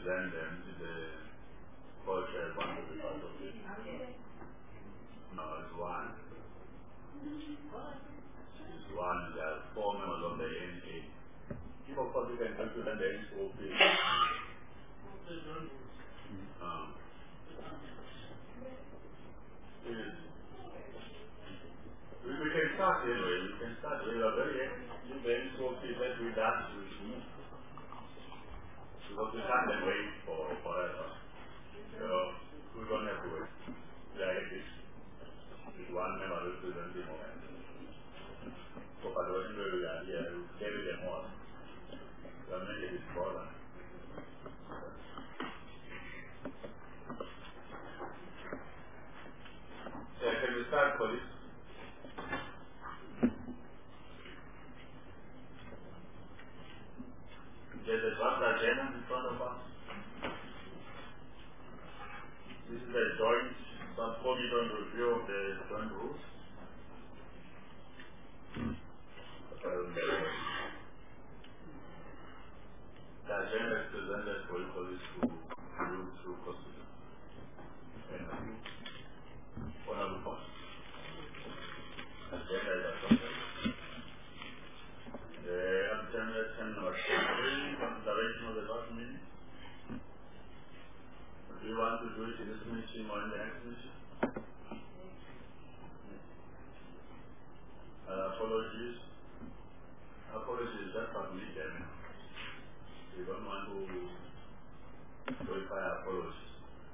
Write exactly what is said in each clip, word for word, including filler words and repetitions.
represent them to the culture want to be part of it. No, it's one. It's one. There are four members of the N A. If of course you can represent the N O P. Um, yes. We, we can start anyway. We can start. We are very if the N O P that we done with you. Because we can't then wait for forever. So we don't have to wait. We are happy. With one member representing more. So by the way, we are here, we carry them on. We are making this problem. So can we start, police? There's a draft agenda in front of us. This is a joint subcommittee review of the joint rules. Um, the agenda is presented for you police to review through constitution. And honorable point. Agenda is adopted. The agenda is number three, consideration of the last meeting. Do you want to do it in this meeting or in the next meeting? Uh, apologies. Apologies, just submit them. We don't want to verify apologies.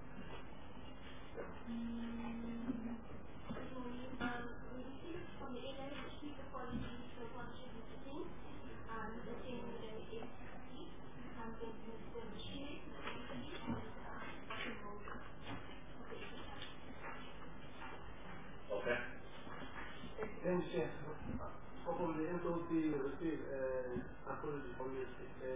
Okay. Thanks, yes. From the N O P received uh, apology from the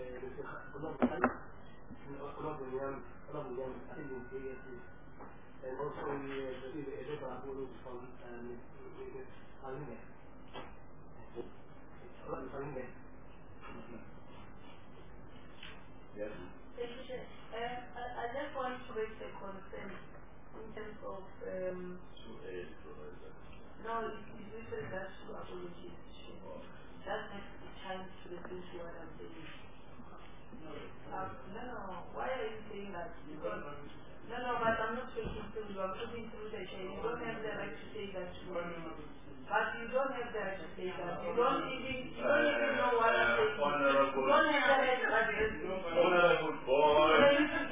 and also we received a letter apology from Mister Aline. Yes. Uh, I, I just want to raise a concern in terms of um, no, it's written that two apologies. That makes the chance to listen to what I'm saying. Um, no, no, why are you saying that? Because, no, no, but I'm not speaking to you. I'm putting through the chain. You don't have the right to say that. But you don't have the right to say that. You don't even, you don't even know what I'm saying. You don't have the right to address me. Honorable boy. You must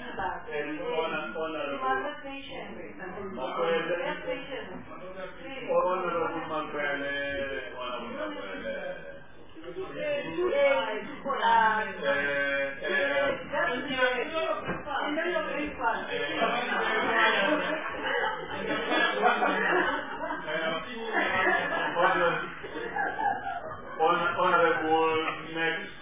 have patience. Have patience. Honorable Makwele, Honorable Makwele. Honorable next.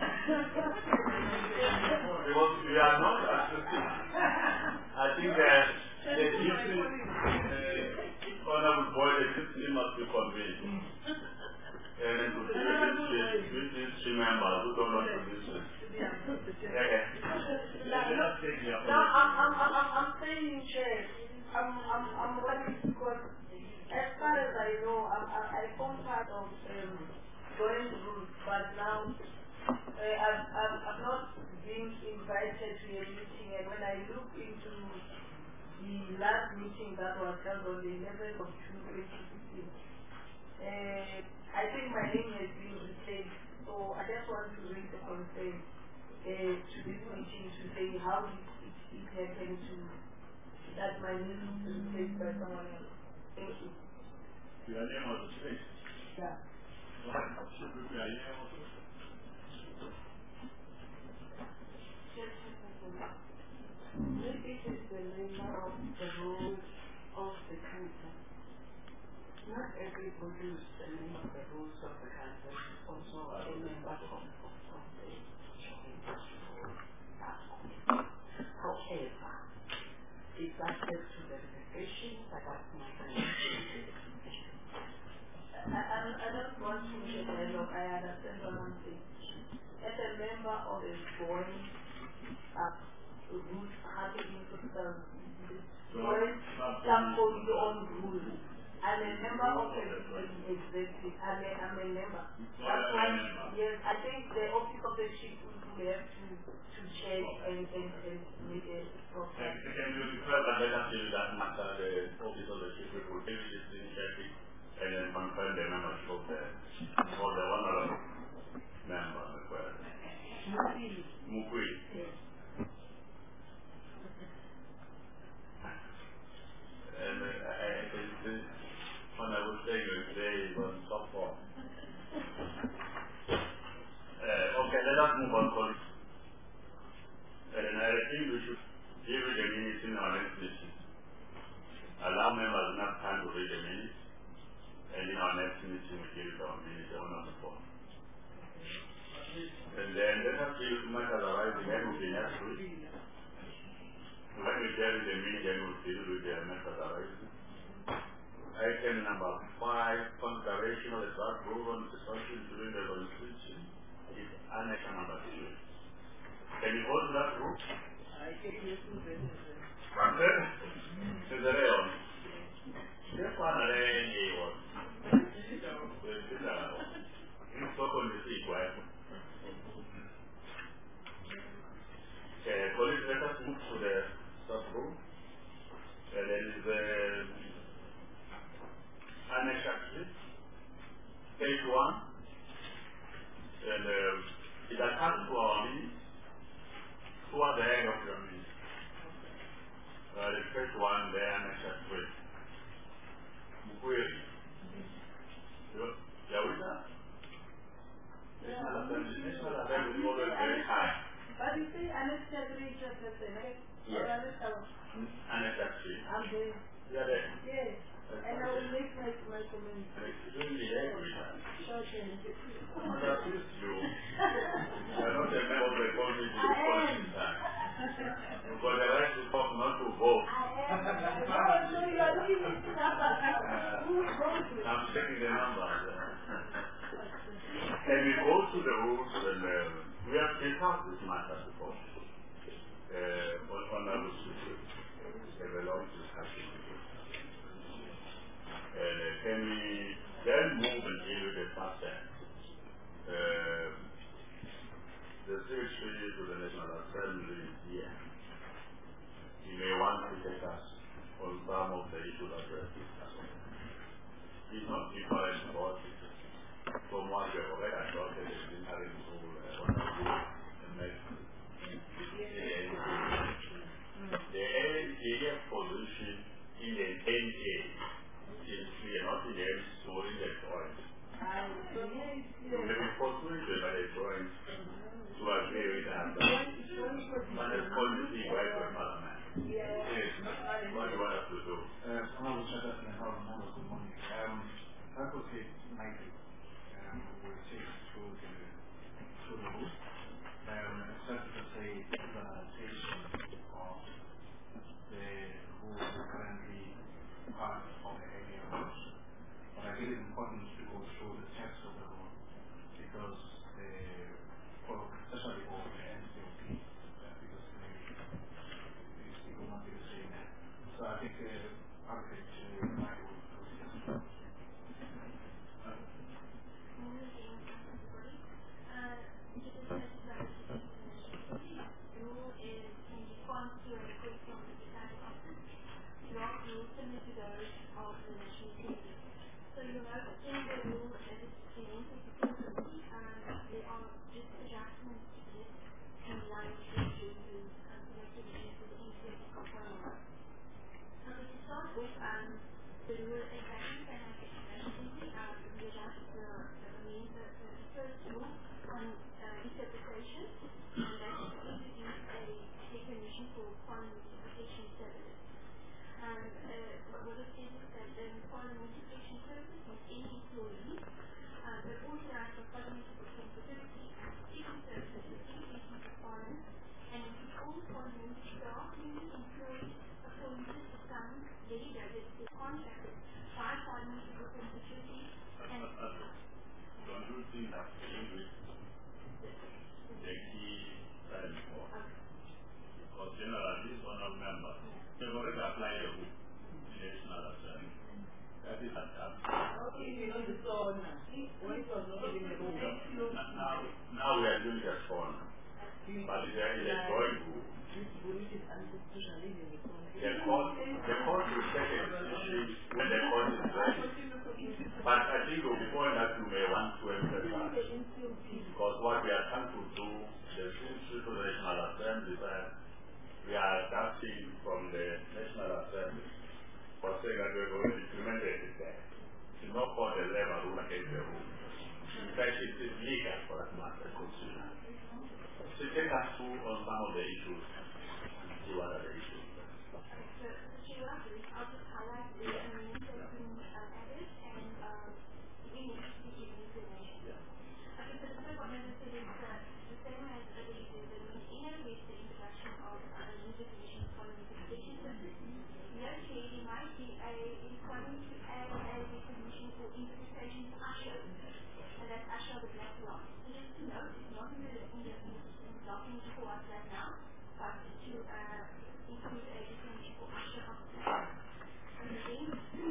Because we are not assisting. I think that the duty, uh, Honorable boy, the duty must be conveyed. And to these three members who don't want to listen. Okay. No, I'm, I'm, I'm, I'm saying in church. I'm, I'm, I'm running because as far as I know, I'm, I, I form part of um, joint group, but now uh, I've, I've, I've not been invited to a meeting, and when I look into the last meeting that was held on the eleventh of June twenty sixteen, uh, I think my name has been replaced, so I just want to raise a concern uh, to this meeting to say how did it, it happen to that my name is replaced by someone else. Thank you. Your name was replaced? Yeah. Why? Should we be a name also? This is the member of the role of the council. Not everybody is the member of the rules of the council, also a member of, of, of the however, it's subject to verification, but that's my understanding. I, I, I don't want to make a dialogue. I understand what I'm saying. As a member of the board, uh, some for your own rules. I'm a member of the executive. I'm a, I'm a member. That's why, yes, I think the office of the chief will have to, to check and, and, and make a proper. Can you refer that letter to that matter, the office of the chief will give this initiative and then confirm the membership of the, for the honorable member as well. Mukui. Mukui. Yes. And uh, I think this, when I was saying today was so far. Uh, okay, let us move on, colleagues. And I think we should give it a minute in our next meeting. Allow members enough time to read the minutes. And in our next meeting, we give it our minutes one on the phone. And then let us see if matters arising anything next week. When we get the meeting, then we'll deal with the matters arising. Item number five, consideration of the draft rule on discussion during the legislation is annex number two. Can you hold that rule? I can listen to it. To the real. This one already was. You spoke on the seat, right? Okay, colleagues, let us move to the sub-rule. Uh, there is the annex actually, page one, and uh, it attached to our minutes toward the end of your minutes. Uh, the page one, the annex actually. Mukui. Yeah, we are. National Assembly is always very high. But you say annex three just the same, right? Yes. Annex actually. I'm there. Yeah, there. Yes. And I will make my, my comments. Extremely angry. Short and And I accuse you. I'm not a member of the country to the policy time. You've got the right to talk, not to vote. I am. Oh, so you are looking at the numbers. Who will vote with? I'm checking the numbers. Can we go to the rules and uh, we have discussed this matter before. Uh, on honorable speakers. We have a long discussion. Uh, can we then move and deal with the fact that uh, the secretary to the National Assembly is here. He may want to take us on some of the issues addressed. He's not different about it. From what we have already adopted as the interim rule on the rule and medicine. The A F position in the N A is we are not in the end storing the joint. We may be persuaded by the joint to agree with that. But the policy right for Parliament. Yes. What do you want us to do? Honorable Chairman and Honorable Members, good morning. Um, Advocate ninety um, will take us through the through the rules. Um, except to say implementation of the rules currently part of the area of rules. But I think it's important to go through the text of the rule because the for especially for the N C O P uh, because they, they will not be the same. So I think uh, Advocate uh, Mike will proceed. But they are going to. The court, the court will take a decision when the court is ready. But I think before that you may want to emphasize. Because what we are trying to do, the Institute of the National Assembly, that we are adapting from the National Assembly for saying that we are going to implement it there. It's not called the level rule against the rule. In fact, it is legal for that matter, constitutional. So take us through on some of the issues and see what are the issues. I'll just highlight the administration added and um, we need to give information. Yeah. Okay, so the first one is that the same as the issues that we innovate the introduction of a new definition for unification service. Notably, there might be a requirement to add a definition for interpretation to usher, and that's usher the black line. So just to note, it's not in the, in the, in the document for us right now, but to uh, include a definition for usher of the black line. The new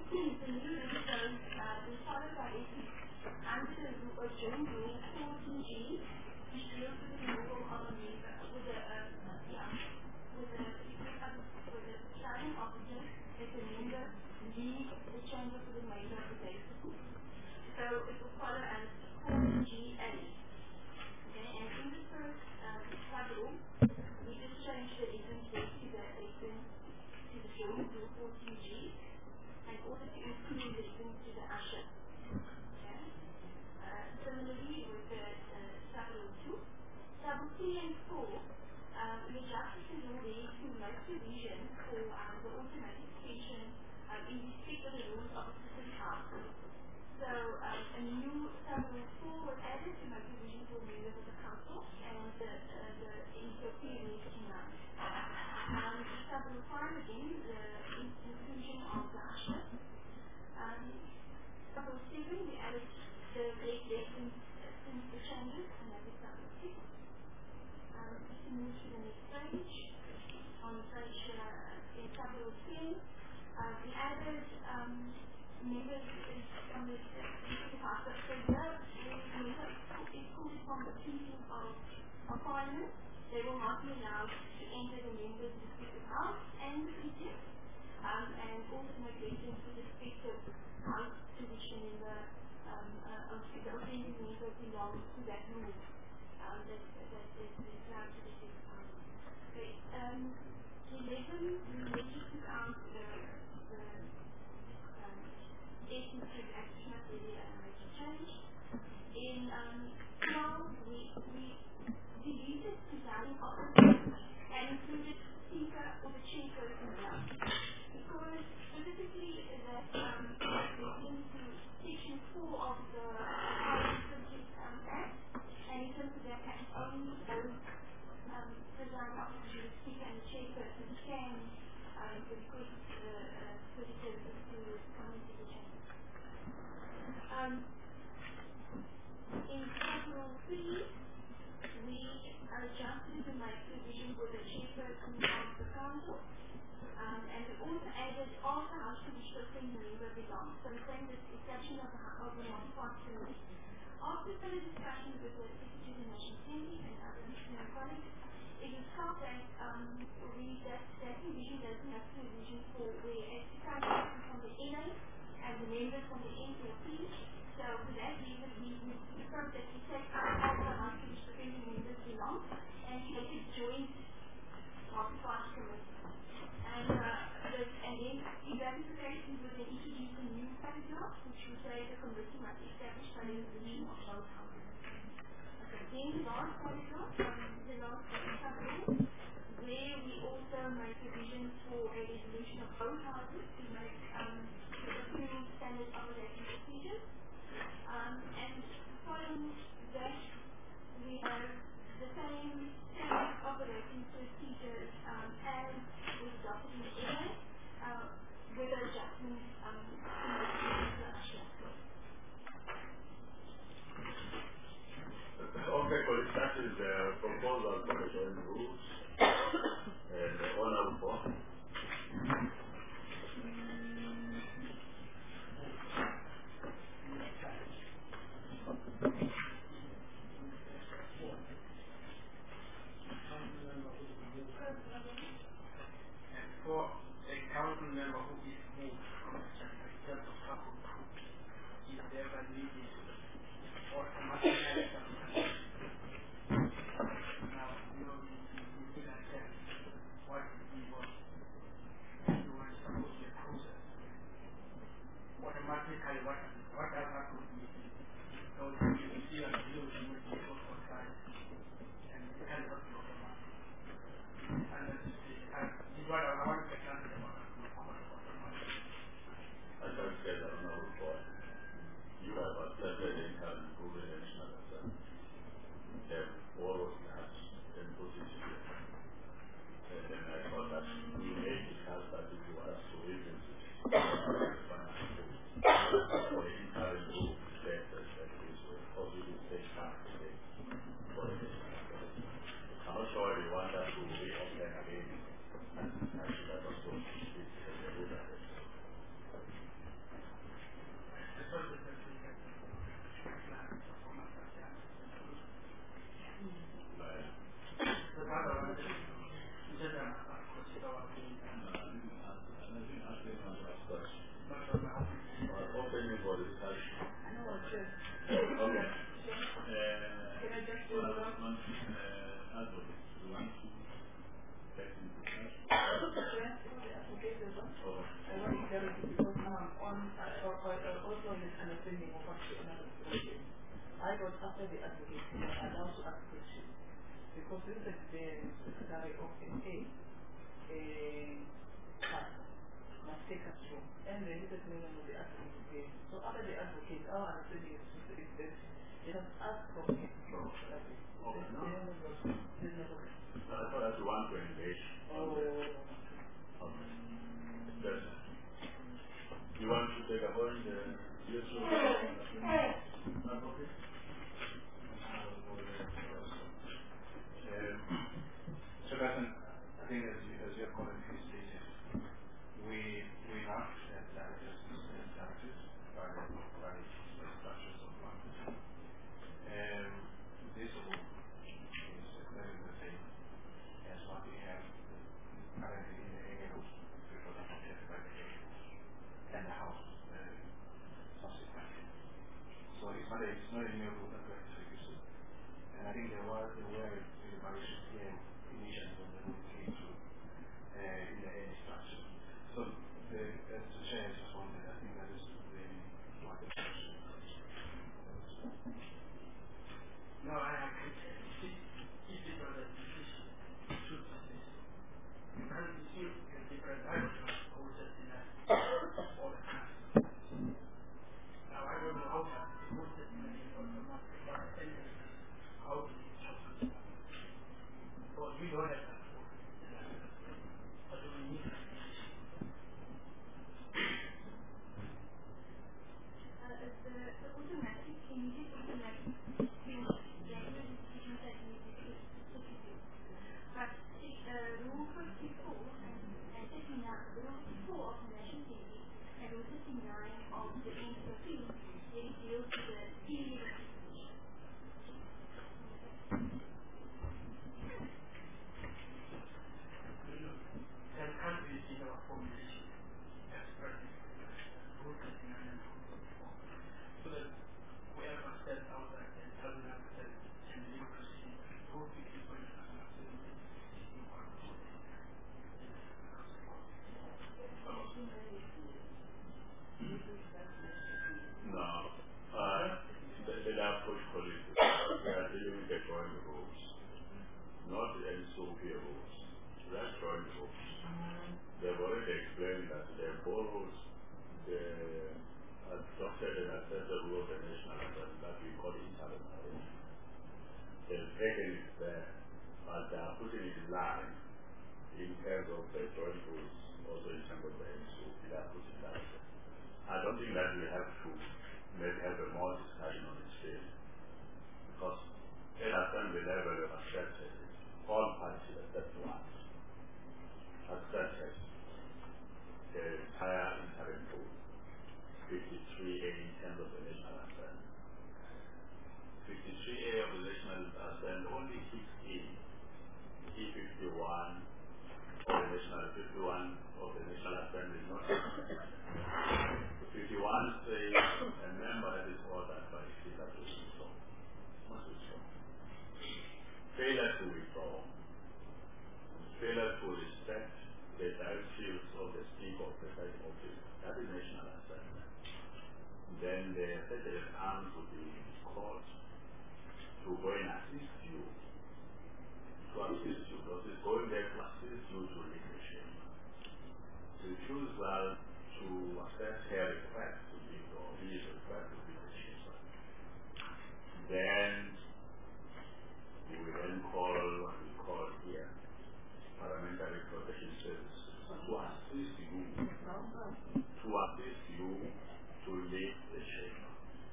list shows uh, the followed by A P under the rule of General Rule fourteen G, which deals with the removal of a member with a uh, yeah with a with a starting officer as a member leave the chamber for the member of the basic. So it will follow as fourteen G A. Okay, and in the first uh, quadrille, we just change the agent to the agent to the General Rule fourteen G. In order to include the link to the usher. Okay? Uh, similarly with the uh, sub-rule two. Sub three and four, um, we adjusted the rule there to make provision for um, the automatic pension um, in respect of the rules of the system house. So um, a new sub-rule four was added to make provision for members of the council and the, uh, the N C O P needs to know. Um, sub-rule five again, the inclusion of the usher. Um, sub seven, we added the great lessons since the changes, and that is sub six. Um, just to move to the next page, on page uh, in sub ten, uh, we added um, members from the executive house. So here, we excluded from the treating of, of Parliament. They will not be allowed to enter the members of the executive house and the precinct. Um, and also make reference to the respective house to which the member, um, uh, of the offending member belongs to that rule. Um, that, that is required to the sixth parliament. Okay. Um, eleven, we also took out the, the um, essence of action of the uh, major change. In um, twelve, we, we deleted presiding officer and included speaker or the chairperson now. Because specifically that um, into section four of the Subject um, Act, and in terms of that act, only those um, presiding officers, the speaker and the chairperson can um, request the uh, citizens to come into the chamber. Um, in Article three, we adjusted to make provision for the chairperson of the council. Um, and we also added all the house to which the offending member belongs. So we're saying that the exception of the of the non-sponsor. After further discussion with the Secretary of the National Assembly and other national colleagues, it was felt that um, we, that, that provision doesn't have provision for where a secretary from the N A and the members from the N C O P. So for that reason, we, we felt that we take out all the house to which the offending members belong and we make it joint multi-party committee. And, uh, the, and then if that is the case, we would then introduce a new paragraph which would say the committee must be established by the resolution of both houses. Okay. Then the last paragraph, um, the last paragraph, where we also make provisions for a resolution of both houses to make um, approved standard operating procedures. Um, and following that, we have the same standard operating procedures um, as was adopted in the N A, uh, with adjustments um, in the usher. Okay, colleagues, that is the proposal for the joint rules and the honor report. because this experience is carried off in A, a class must take us through, and the legal opinion will be asking to pay. So after the advocate, our understanding is is that they have asked from him. No. Okay. Okay, no. There's no problem. No, I thought that's one to engage. Oh. Okay. Yes. You want to take a point? Uh, yes, sir. Okay. Um, so that's an, I think as you, as you have correctly stated, we we have uh, directors and directors by by the structures of market. Um, this will is exactly the same as what we have currently in the area which was affected by the area and the house uh, subsequently. So it's not a, it's not a new rule that we have to use it. And I think there were there were variations here initially when the rule came through uh, in the area structure. So the as the chair has responded, I think that is really what the question is. No, I agree. If it was a decision, should decision. You can't dispute a different direction or just in that all the time. Now I don't know how far the whole testimony is from the market, but anyway, how do you talk? But we don't have that for but we need that. Uh, the, the automatic, immediate automatic thing, there are decisions that need to be executed. But uh, Rule fifty-four and, and thirty-nine, Rule fifty-four of the National Assembly and Rule thirty-nine of the N C P, they deal with the illegal decision. There can't be in our formulation as present. Rule thirty-nine and Rule fifty-four. So that whoever steps outside and doesn't have to and legal proceeding, Rule fifty-four is not absolutely No. Uh, they, they are push policies. They are dealing with the drawing rules, not the N S O P rules. They are drawing rules. They have already explained that they borrowed the adopted and accepted the rule of the national assembly that we call interim arrangement. They've taken it there, but they are putting it in line in terms of the drawing rules, also in terms of the N S O P. They are putting that there. I don't think that we have to maybe have a more discussion on this field, because at assembly level we have accepted it. All parties except one accepted the entire interim rule, fifty-three A in terms of the National Assembly. fifty-three A of the National Assembly only kicks in E fifty-one of the National fifty-one of the National Assembly, not fifty-one says a member that is ordered by the speaker to withdraw. Must withdraw. Failure to withdraw. Failure to respect the directives of the speaker of the state office. That is National Assembly. Then the secretary at arms will be called to go and assist you. To assist you, because it's going there to assist you to lead the chamber. Refusal to accept her request to leave or his request to leave the chamber. Then we will then call what we call here parliamentary protection services to assist you to assist you to leave the chamber.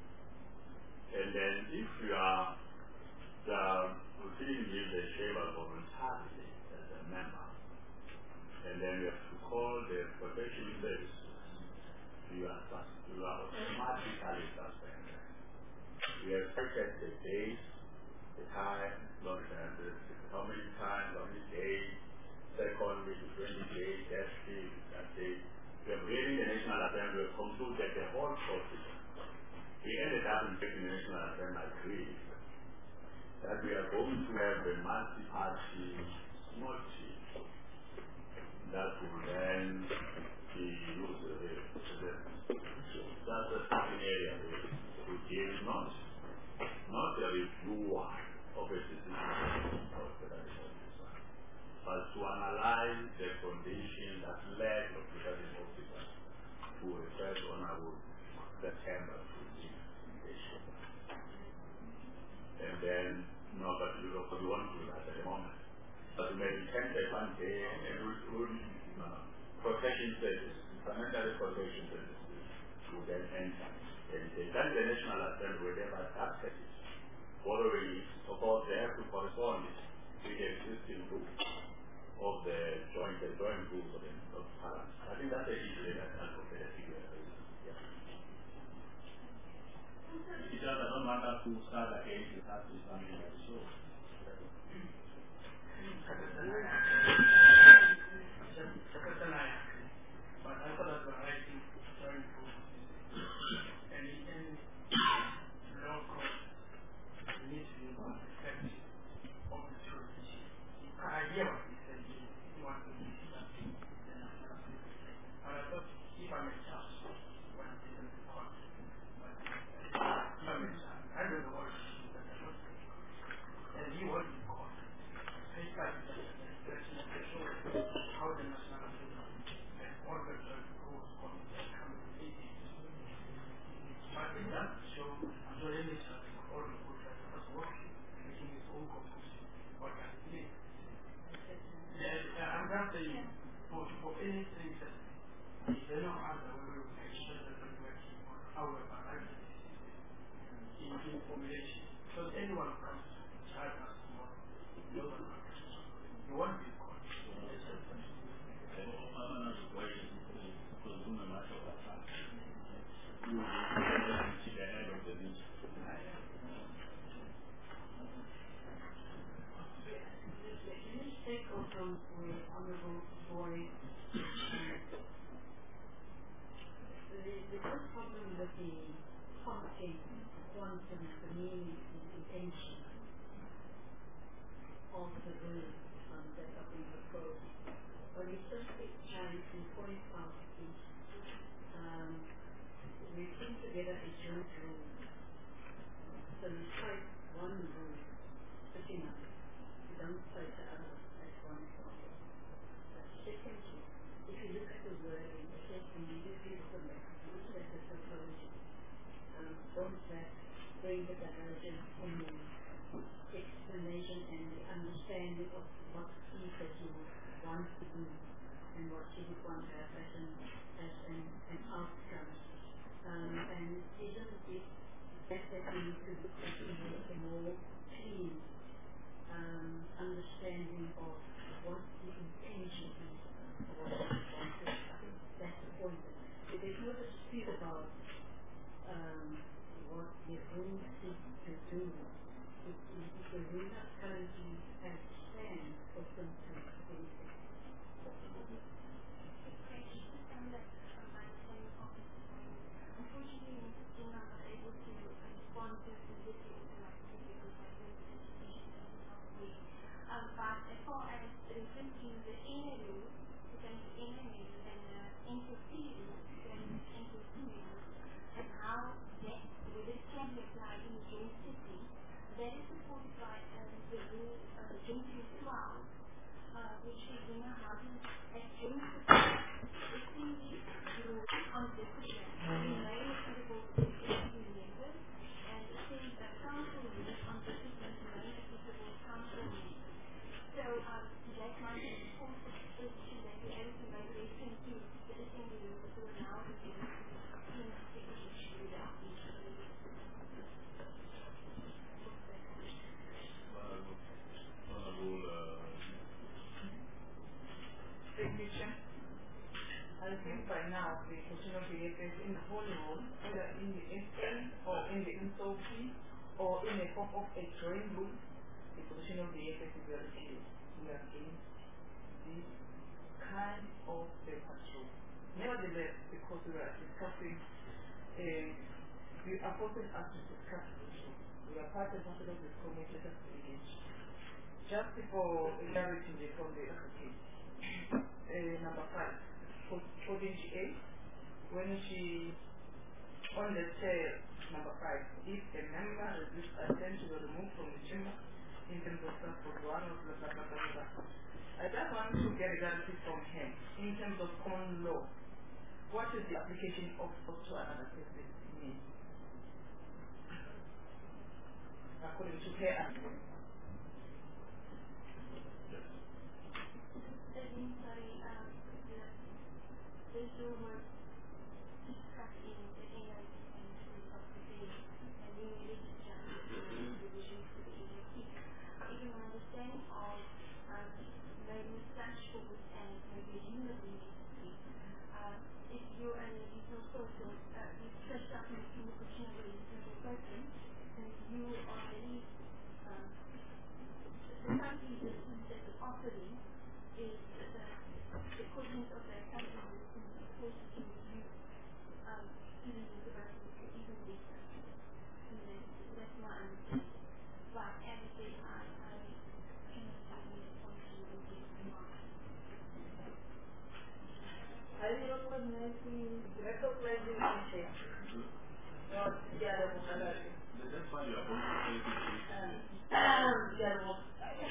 And then if you are the proceeding to leave the chamber voluntarily as a member, and then you have to call the protection services, you are, you are automatically suspended. We have checked the days, the time, not the, how many times, how many days, second week, twenty days, that day, that day. We have read the National Assembly, we have concluded the whole procedure. We ended up in making the National Assembly agree that we are going to have a multi-party motive that will then be used as a that's a certain area to give not not a reviewer of a decision of the So we won't do that at the moment. But we may be tempted one day and we'll, we'll uh, protection services, financial protection services will then enter. And uh, that's the National Assembly where they have access it. Following, of course, they have to correspond with the existing group of the joint, the joint groups of the of Parliament. I think that's the issue that I will say. Yeah. It doesn't matter who start again, you have to stand in the show. But I thought that the right thing to join groups and in law court, you need to be respectful of the truth. I hear what he said, you want to do that, then I can say. But I thought if I'm a judge, when I'm taken to court, but if I'm a judge, I don't know what to do, but I don't say. And he was in court. I tried to get the expression of the show how the National Assembly and all the judge rules come come to the meeting. But it doesn't show, I'm sure any judge, all the good judge was working, making his own conclusion, what I did. Yes, I'm not saying for, for anything that they don't have the way of expression that we're working on. However, I think in, in formulation. So anyone who comes to child us tomorrow, no one will you want to be caught. Take from where Honorable Boy, the, the first problem with the quantity, quantum, the meaning, the intention of the rules um, that have been proposed. But we just take time to point out is um, we put together a joint rule. So we cite one rule, pretty much. We don't cite the other. Secondly, if you look at the wording, it says immediately from the conclusion of the proposal, um, don't that bring the divergence in the explanation and the understanding of what it is that you want to do and what you would want to have as an, as an, an outcome. Um, and isn't it that that we need to look at a more clean um, understanding of what the intention is? That's the point. There's no dispute about um, what the rule seeks to do. It is the rule that currently has stand open to anything. Unfortunately, Mister Singh, I'm not able to respond to this interactive because I think the education is not weak. Um, but as far as referring to the inner rule, enemy and uh, interfere and interfere and how that with this can be applied in joint city, that is supported by uh, the rule uh, the joint twelve, uh, which is you know how to as joint city rule on discipline remain applicable to the members and it says that council rules on discipline remain applicable to council members. So um, that might be important is to be able to make reference to the assembly rules to allow the members to execute without each other. Technician. I think by now the position of the A F S in the whole rule, either in the S L or in the N S O P or in a form of a joint rule, the position of the A F S is very clear. We are against this kind of a patrol. Nevertheless, because we are discussing, uh, we are forcing us to discuss the issue. We are part and parcel of this committee, let us engage. Just before clarity from the advocate, uh, number five, fourteen G A, when she, on the chair, number five, if a member resists attempt to be removed from the chamber in terms of transport one or blah blah blah blah blah. I just want to get a guarantee from him in terms of common law. What is the application of to another person mean? According to her. recognizing each not the other one. That's why you are going to take it. The other one.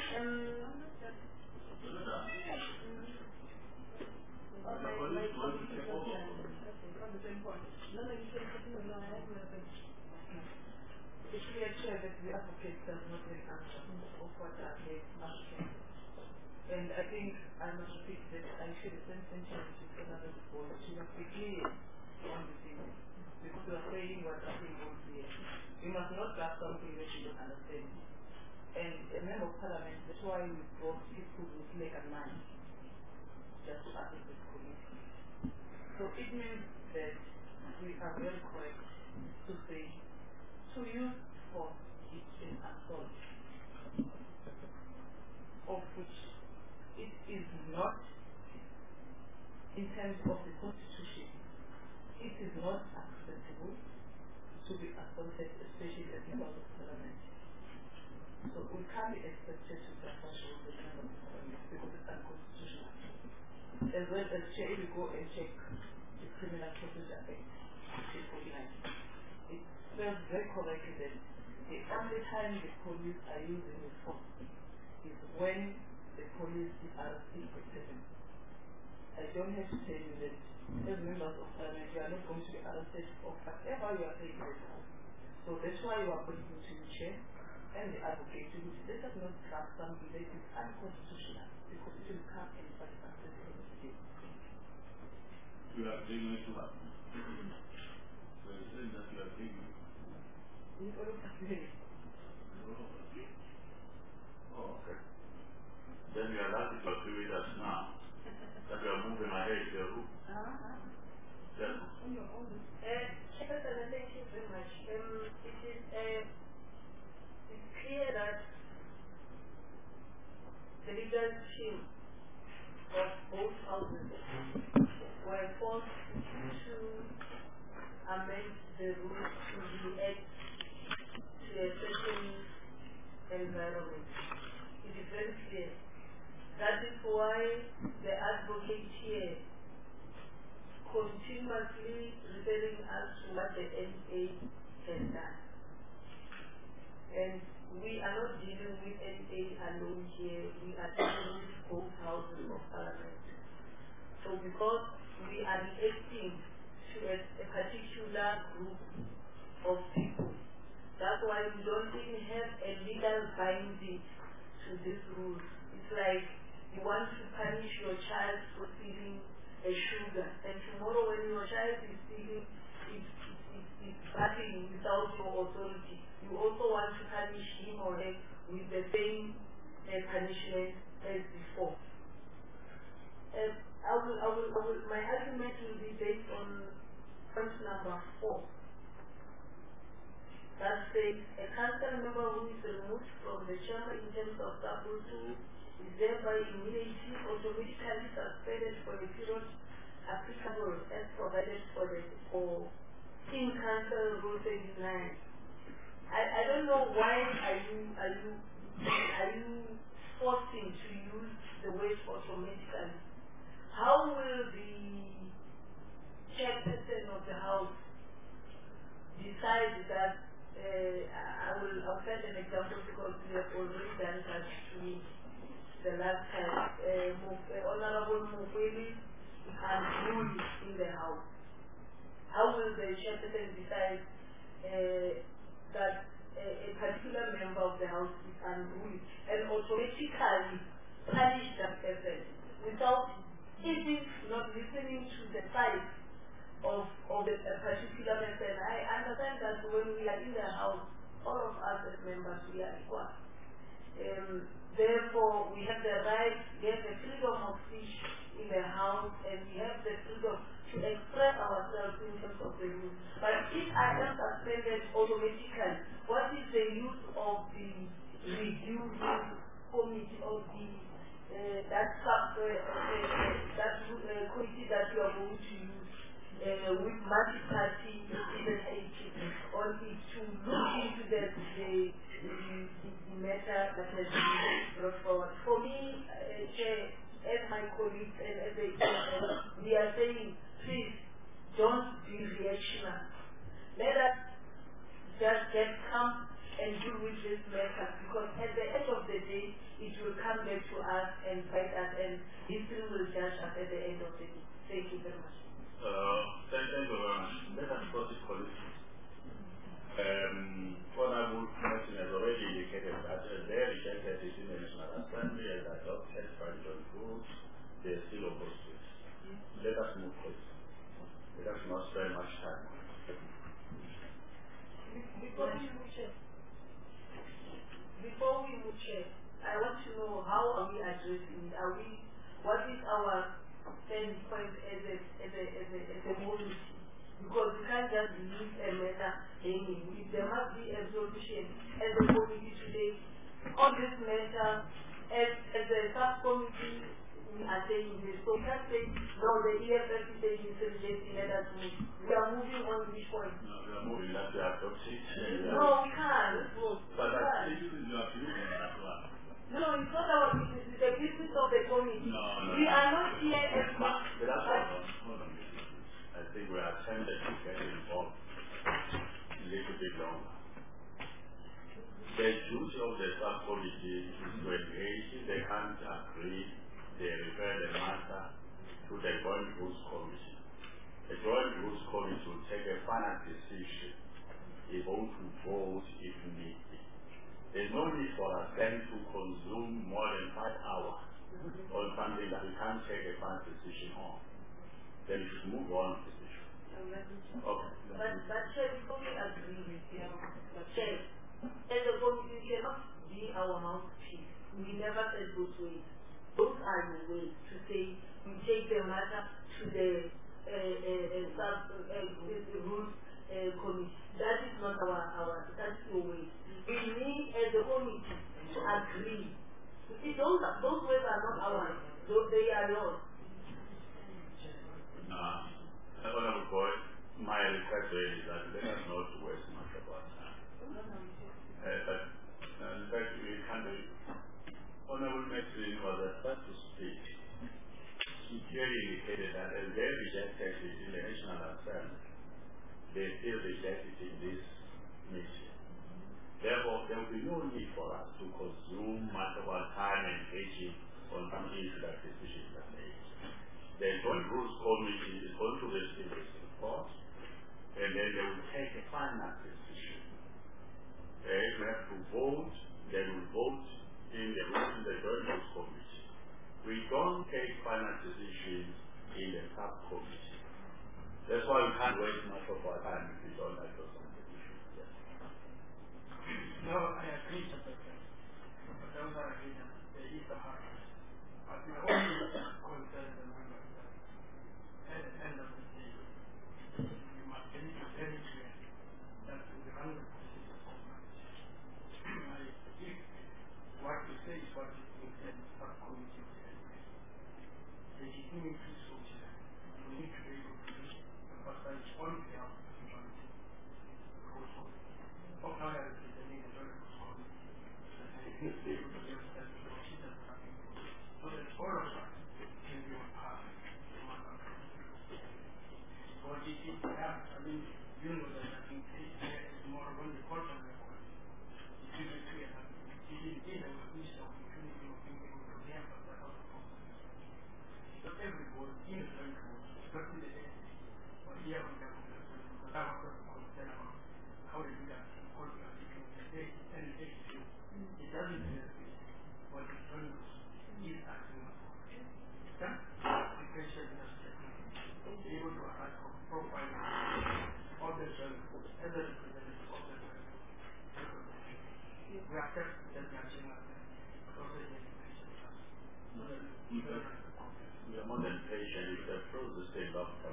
It's clear that the advocate does not make answer of what are the market. And I think I must repeat that I should have sent sentence to another before. She must be clear on the thing. Because you are saying what I think won't be. You must not grab something that you don't understand. And a member of parliament, that's why we brought people with leg and mind just to assist this committee. So it means that we are very correct to say to use force is an assault, of which it is not in terms of the Constitution. It is not acceptable to be assaulted, especially as members of parliament. So we can't be expected to suffer with the members of parliament because it's unconstitutional. As well as chair, we go and check the Criminal Procedure Act, which is forty-nine. It spells very correctly that the only time the police are using the force is when the police is arresting a person. I don't have to tell you that as members of parliament, you are not going to be arrested for whatever you are saying. So that's why you are putting to the chair and the advocate to let us not grab something that is unconstitutional because it will come and fight access to the state. You are taking it to her. So you said that you are taking it. You are not taking it. Oh, okay. Then we are allowed to agree with us now that we are moving ahead here. Uh-huh. Yes. Uh, Chairperson, thank you very much. Um, it is uh, it's clear that the legal team of both houses were forced to amend the rules to react to a certain environment. It is very clear. That is why the advocate here continuously referring us to what the N A has done. And we are not dealing with N A alone here, we are dealing with both houses of parliament. So because we are reacting to a, a particular group of people, that's why we don't even have a legal binding to this rule. It's like you want to punish your child for stealing a sugar, and tomorrow when your child is stealing, is, is, is, is battling without your authority, you also want to punish him or her with the same uh, punishment as before. Uh, I will, I will, I will, my argument will be based on point number four. That says a council member who is removed from the chamber in terms of Table two is thereby immediately automatically suspended for a period applicable as provided for the for in Council Rule thirty-nine. I, I don't know why are you are you are you forcing to use the word automatically. How will the chairperson of the House decide that uh, I will I'll set an example because we have already done that to the last time, uh, uh, Honorable Mukweli and rule in the House. How will the chairperson decide uh, that uh, a particular member of the House is unruly and automatically punish that person without even not listening to the side of, of a, a particular person? I understand that when we are in the House, all of us as members, we are equal. Um, therefore, we have the right, we have the freedom of speech in the House, and we have the freedom to express ourselves in terms of the rules. But if I am suspended automatically, what is the use of the review committee of the uh, that sub uh, uh, that uh, committee that you are going to use uh, with multi-party representation on it to look into the the, the, the matter that has been brought forward? For me, uh, Chair, as my colleagues and as they we are saying, please don't it will come back to us and bite us, and history will judge us at the end of the day. Thank you very much. Uh, thank you very much. Let us proceed for this. Um, Honorable Commission has already indicated that uh, they rejected it in the National Assembly as adopted by John Cruz. They are still opposed to it. Let us move forward. Let us not spend much time. Before we move, Chair, before we move, Chair, I want to know how are we addressing it? Are we, what is our standpoint as a, as a, as a, as a community? Because we can't just leave a matter hanging. If there must be a solution as a committee today on this matter, as, as a subcommittee, we are saying this. So we can't say, no, the E F F is saying it's rejecting, let us move. We are moving on which point? No, we are moving that we are adopting. No, we can't. But that is your view on that one. No, it's not our business, it's the business of the committee. No, no, we no. are not here as much. That's all. Hold on. I think we are tempted to get involved a little bit longer. The duty of the subcommittee is to engage. If they can't agree, they refer the matter to the Joint Rules Committee. The Joint Rules Committee will take a final decision. They want to vote if need be. There's no need for us then to consume more than five hours on something that we can't take a final decision on. Then we should move on with this issue. Okay. But, but Chair, we totally agree with you. Chair, as a committee, we cannot be our mouthpiece. We never said those ways. Those are the ways to say we take the matter to the uh, uh, uh, sub uh, uh, rules uh, committee. That is not our, our that's your way. We need as a committee to agree. You see, those, are, those ways are not ours. They are yours. Uh, Honorable Boy, my request is that let us not waste much of our time. Uh, but uh, in fact, we can do. Honorable Maxine was the first to speak. She clearly indicated that as they rejected it in the National Assembly, they still reject it in this meeting. Therefore, there will be no need for us to consume much of our time engaging on some issue that decision is made. The Joint Rules Committee is going to receive this report, and then they will take a final decision. They will have to vote, they will vote in the, in the Joint Rules Committee. We don't take final decisions in the subcommittee. That's why we can't waste much of our time if we don't address some of the issues. Yes. No, I agree with that. But those are agree that there is a hard. But my only concern is at the end of the day, you must make it very clear that we run the process of marriage. If what you say is what you intend, subcommittee will anyway. The dignity is so clear. You need to be able to do it. But that is on behalf of the majority. Of now, I is the name of the committee. And be able to understand the procedure that have been put. So that all of us can be on par. What it is perhaps, I mean, you know that I think there is more on the cultural record. It will be clear that it is in a issue of opportunity of being able to remember the other process. But every word in the very word, especially the end, or here on the other but I was also concerned about how to do that in cultural between the day and the day two. It doesn't benefit what the journalist is asking for. That the question is be able to apply for profile of the journalist as a representative of the journalist. We accept that they are general, but also the education class. We are more than patient if the process takes long term.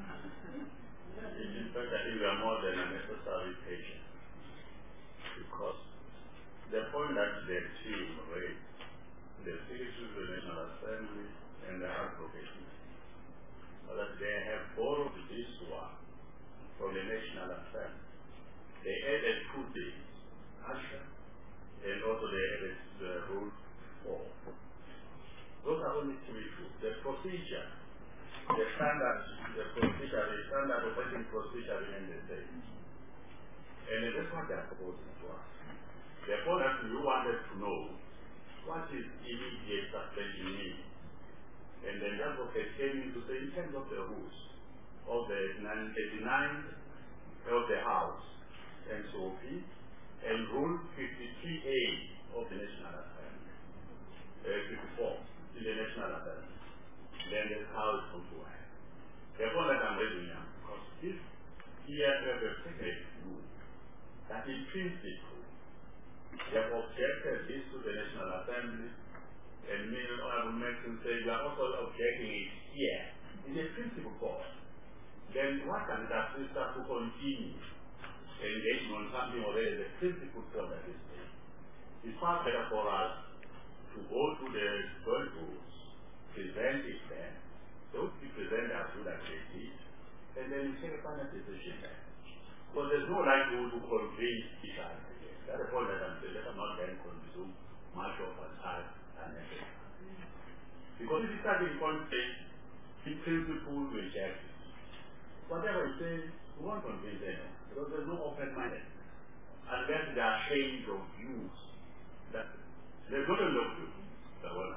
In fact, I think we are more than a necessary patient. Because the point that the team raised, the Secretary of the National Assembly and the advocacy, that they have borrowed this one from the National Assembly. They added two things, Asha, and also they added the Rule four. Those are only two issues. The procedure, the standard, the procedure, the standard operating procedure in the state. And that's what they are proposing to us. Therefore, that you wanted to know what is immediate suspension mean? And then the advocate came in to say, in terms of the rules of the nineteen thirty-nine of the House, and so on, and Rule fifty-three A of the National Assembly, uh, fifty-four in the National Assembly, then that's how it's going to work. Therefore, that I'm reading now, because if here we have a secret rule that in principle they have objected this to the National Assembly, and many honorable mentions say you are also objecting it here in a principle form, then what can it assist us to continue engaging on something already the principle form that is there? It's far better for us to go to the joint rules, present it there, so we present as good as they did, and then we take a final decision there. Because there's no likelihood to convince each other again. That's the point that I'm saying. Let us not then consume much of our time and effort. Because if you start in conflict, in principle we reject it. Whatever you say, we won't convince anyone. Because there's no open-mindedness. Unless there are change of views. That, there's not a lot of views. The one.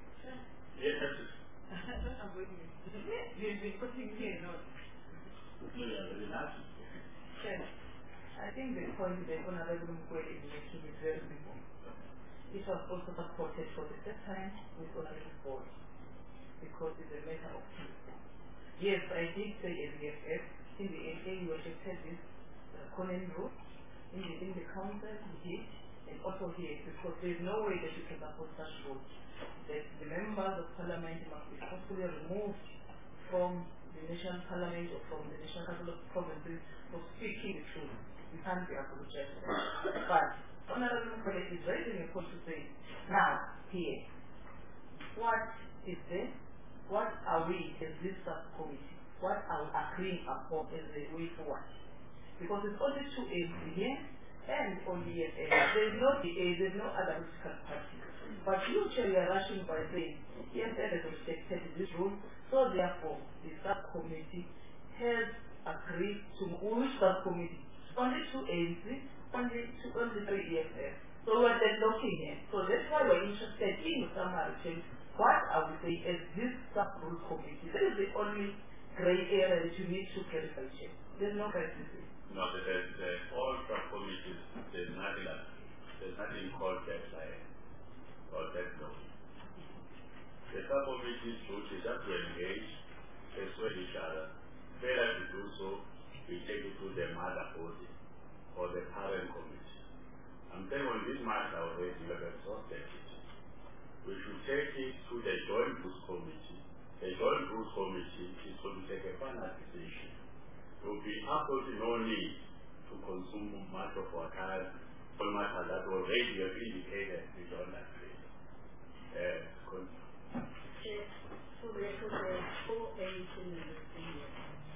Yes, that's it. I'm waiting. You've been putting me in notes. Yeah, very nice. Yes. I think the point that Honorable Mkweli is making is very simple. It was also supported for the first time with Honorable Board because it's a matter of principle. Yes, I did say as E F F, in the N A you rejected this uh, Conan rule, in the, in the council we did, and also here, because there is no way that you can support such rules. That the members of parliament must be forcefully removed from the national parliament or from the national council of provinces for speaking the truth. You can't be apologized for that. But Honorable Mkweli is raising a point to say, now, here, what is this? What are we as this subcommittee? What are we agreeing upon as the way forward? Because it's only two A's here and on the E F F. There's no D A, there's no other political party. But you actually are rushing by saying, E F F has rejected this rule, so therefore the subcommittee has agreed to which subcommittee? Only two A N C, only two, only three E F F. So we're then looking here. So that's why we're interested in summary change. What are we saying as this sub-rule committee? That is the only grey area that you need to clarify. There's no crisis. No, there's uh, all subcommittees, there's nothing like, there's nothing called deadline or deadline. The subcommittees should be just to engage, persuade each other. Failure to do so, we take it to the mother body or the parent committee. I'm saying on this matter already, you have exhausted it. We should take it to the Joint Rules Committee. The Joint Rules Committee is going to take a final decision. There will be absolutely no need to consume much of our time on matters that already have indicated we don't agree. Uh, Yes, so therefore there are four A's in the opinion.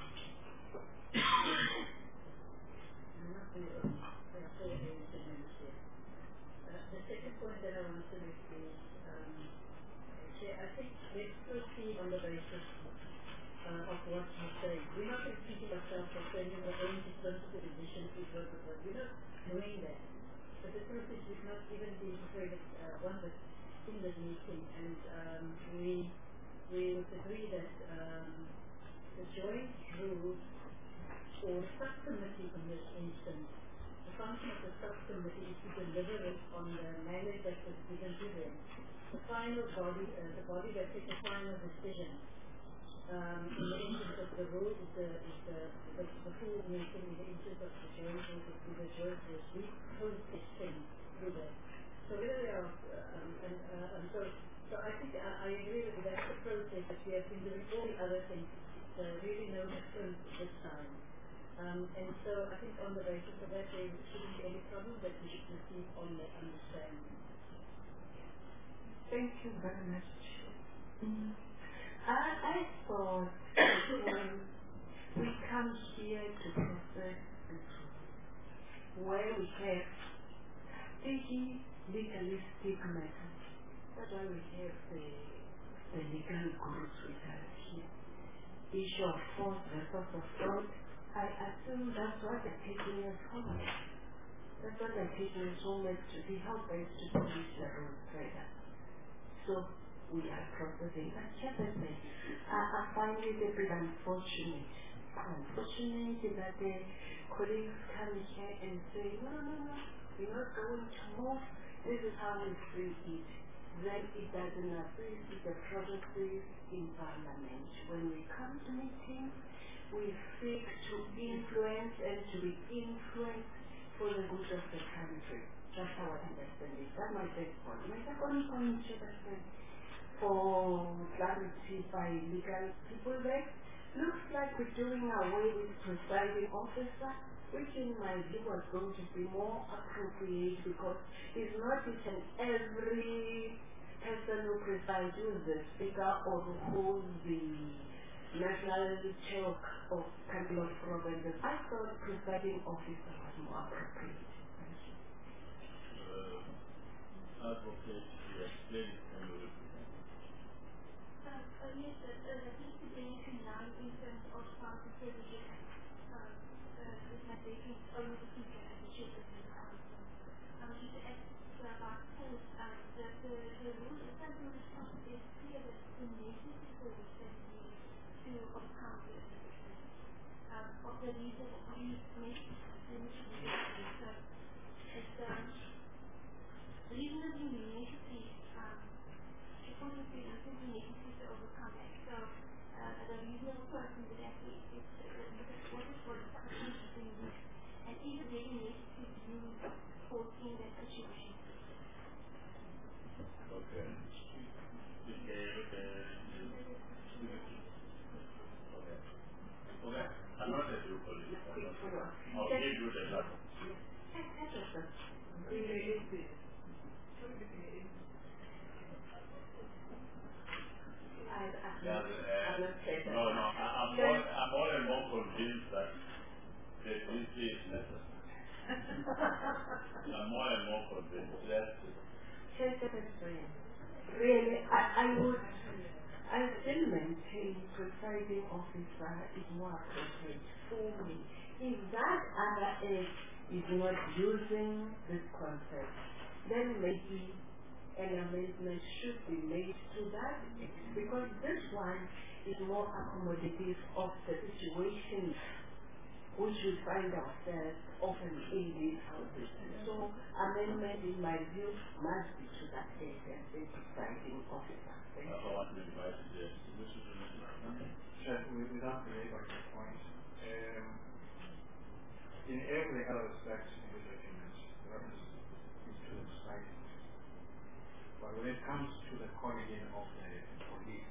Not the um, there are four A's in the opinion. Uh, the second point that I want to make is, um, Chair, I think let's proceed on the basis uh, of what you say. We're not repeating ourselves or saying we're going to principal positions we work with. We're not doing that. But the truth is we've not even been persuaded uh, one bit in this meeting, and um, we we would agree that um, the joint rules or subcommittee in this instance, the function of the subcommittee is to deliver it on the mandate that was given to them. The final body, uh, the body that takes the final decision um, in the instance of the rules is the, is the, the, the full meeting. In the instance of the joint rules, is the joint rules. We process things through that. So whether they are, um, and, uh, and so, so I think I, I agree with that the process that we have been doing all the other things. It's uh, really no different this time. Um, and so I think on the basis of that there shouldn't be any problem that we should proceed on that understanding. Thank you very much. Mm. I, I thought when we come here to process the truth, where we have sticky legalistic matters, that's why we have the, the legal groups with us here. Issue of force versus of fraud, I assume that's what they're taking us home. That's what they're taking us home to be helped us to police the rules further. So we are processing. But Chairperson, I, I find it a bit unfortunate. Unfortunate that the colleagues come here and say, no, no, no, we're not going to move. This is how we see it. Then it doesn't agree with the processes in Parliament. When we come to meetings, we seek to influence and to be influenced for the good of the country. That's how I understand it. That's my first point. My second point, Chairperson, for clarity by legal people there, looks like we're doing away with presiding officer, which in my view was going to be more appropriate because it's not each and every person who presides who is the speaker or who holds the national chair of country of provinces. I thought presiding officer was more appropriate. Thank you. Uh, advocate, you explain it and you repeat. Uh, uh, yes, uh, uh, the discrimination line in terms of how to say the uh, uh, organization or the teacher and the children in the council. Um, just to ask about schools, um, the, the, the rule of central response is clear that the necessary service that we need to overcome the addiction. Um, of the reason we make the initiative is uh, it's um, reasonably necessary um, according to reasonably necessary to overcome that. So uh, the reasonable person would actually is uh, what is what is the use and is it really necessary to use force in that situation. Okay. Okay, okay. Okay. Okay. I'm not a true police. I'll give you the last. I, I, Yeah, uh, I'm not saying that. no, no, I, I'm, more, I'm more and more convinced that the duty is necessary. I'm more and more convinced. Yes. Really, I, I would, I still maintain presiding officer is more appropriate for me. If that other aid is not using this concept, then maybe an amendment should be made to that, because this one is more accommodative of the situation which we find ourselves often in these houses. So amendment, in my view, must be to that area, the presiding officer. Thank you. I want to invite the Chair, without belaboring the point, um, in every other respect in this agreement, the reference is to the presiding. But when it comes to the calling in of the police,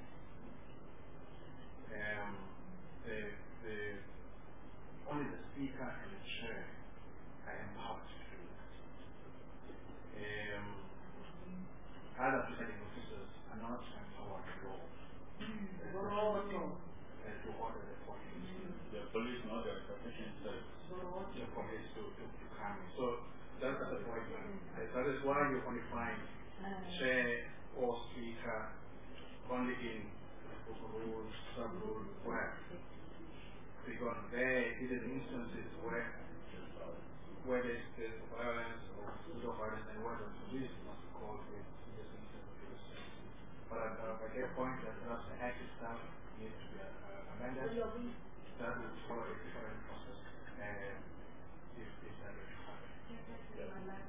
um, the, the, only the speaker and the chair are empowered to do that. Um, other presiding officers are not empowered at all. No, no. Uh, to order the police. The police, not the sufficient service. The police to, to, to come in. So that's the point. Uh, that is why you only find chair or speaker only in rules, sub-rules, where because there is instances where where there's, there's violence or pseudo violence and where the police must be called with this instance. But uh, I get a point that perhaps the active staff needs to be uh, amended. That will follow a different process uh, if, if that is happening.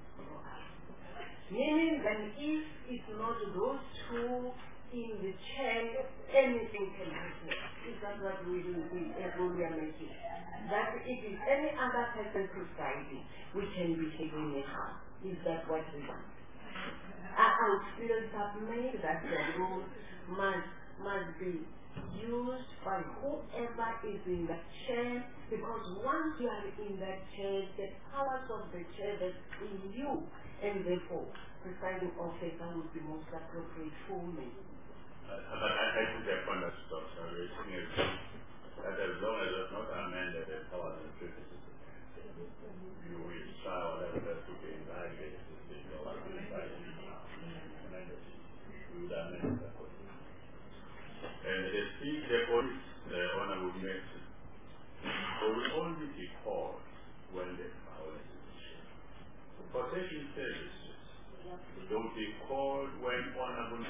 Meaning that if it's not those two in the chair, anything can happen. Is that what we do we, uh, we are making? That if it's any other person presiding, we can behave anyhow. Is that what we want? I, I would still submit that the rule must, must be used by whoever is in the chair, because once you are in that chair, the powers of the chair that's in you, and therefore presiding officer would be most appropriate for me. Uh, but I, I think the point that stops raising is that as long as it's not amended, the powers and privileges, you will try whatever to be invited to speak or to invite you now. Amended. You would amend the code. And the speech, the police, the honorable mention, will only be called when the violence is issued. Protection services will be called when honorable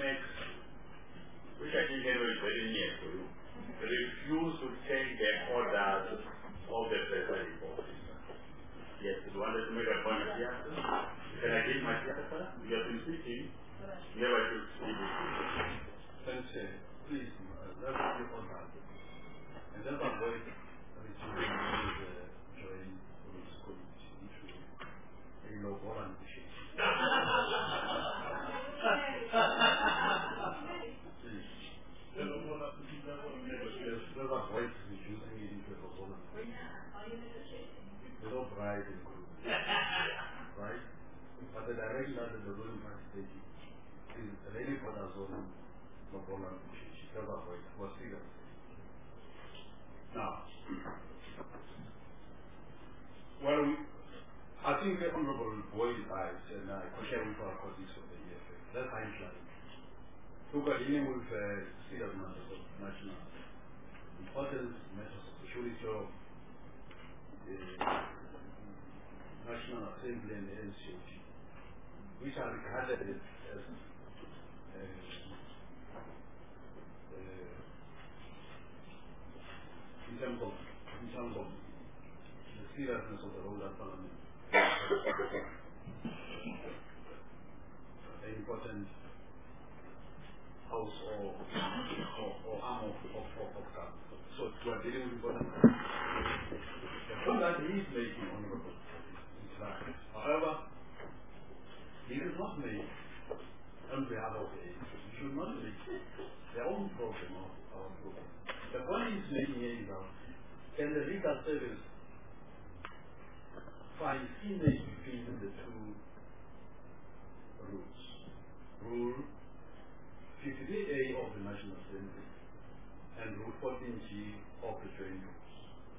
There's a voice reducing it into a performance. There's no bride in group. Right? But the direction that the ruling party is taking is the lady for the zone no problem. She does a voice. Was figure. Now, well, we, I think the Honorable Boyd advised, and I share with our colleagues from the E F A. That's high flying. Look at dealing with uh, serious matters of national importance, matters of security of the National Assembly and the N C O G, which are regarded as, as uh, uh, in terms of in terms of the seriousness of the role that Parliament an important house or or, or arm of, of, of, of government. So we are dealing with important. The point that he is making, Honorable, is that, however, he is not made on behalf of the age. He should not make their own problem of our problem. The point he is making here is that can the legal service find synergy between the two rules? Rule fifty-three A of the National Assembly and Rule fourteen G of the Joint Rules.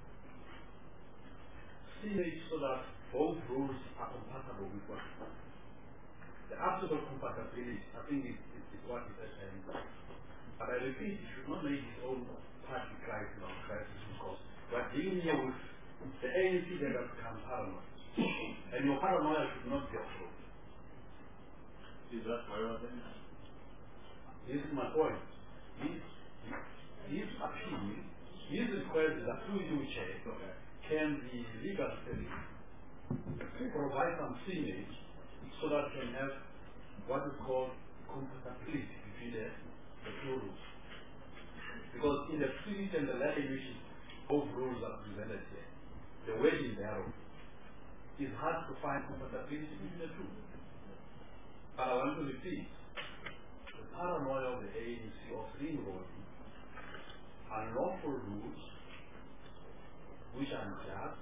Synergy so that both rules are compatible with one another. The absolute compatibility, I think, is, is, is what is at hand. But I repeat, he should not make his own party crisis or crisis because we are dealing here with the A N C that has become paranoid. And your paranoia should not be approved. Is that paranoia? This is my point. His, his appeal, his request is that through you, Chair, can the legal service provide some signage so that we can have what is called compatibility between the, the two rules. Because in the spirit and the letter which both rules are presented here, the wording thereof, it's hard to find compatibility between the two. But I want to repeat, the paranoia of the A N C of ring-rolling unlawful rules which are unjust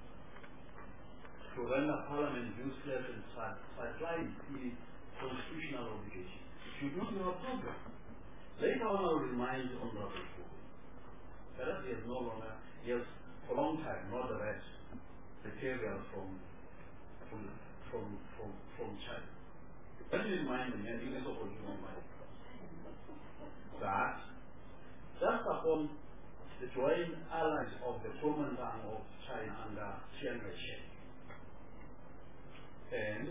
to render Parliament useless and sideline its constitutional obligation. Should not be a problem. Later on I will remind the Honorable Fogo that he has no longer, he has for a long time not read material from from from from, from China. Let me remind him, and he is opportunity mind, that just upon the joint alliance of the Kuomintang of China under Chiang Kai-shek and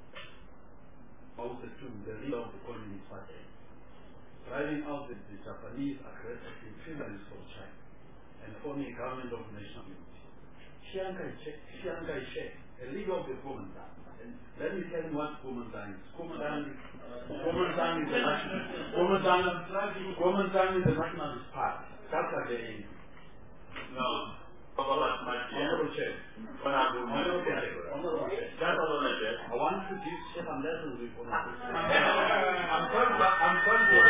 Mao Zedong, the leader of the Communist Party, driving out the, the Japanese aggressive imperialists from China and forming a government of national unity. Chiang Kai-shek, Chiang Kai-shek, a leader of the Kuomintang. And let me tell you what Kuomintang is. Kuomintang is Kuomintang is the national Kuomintang Kuomintang is the nationalist party. That's like the aim. No. Honorable Chair. Honorable Chair. Honorable Chair. I want to give some lessons with Honorable Chair. I'm going to I'm going to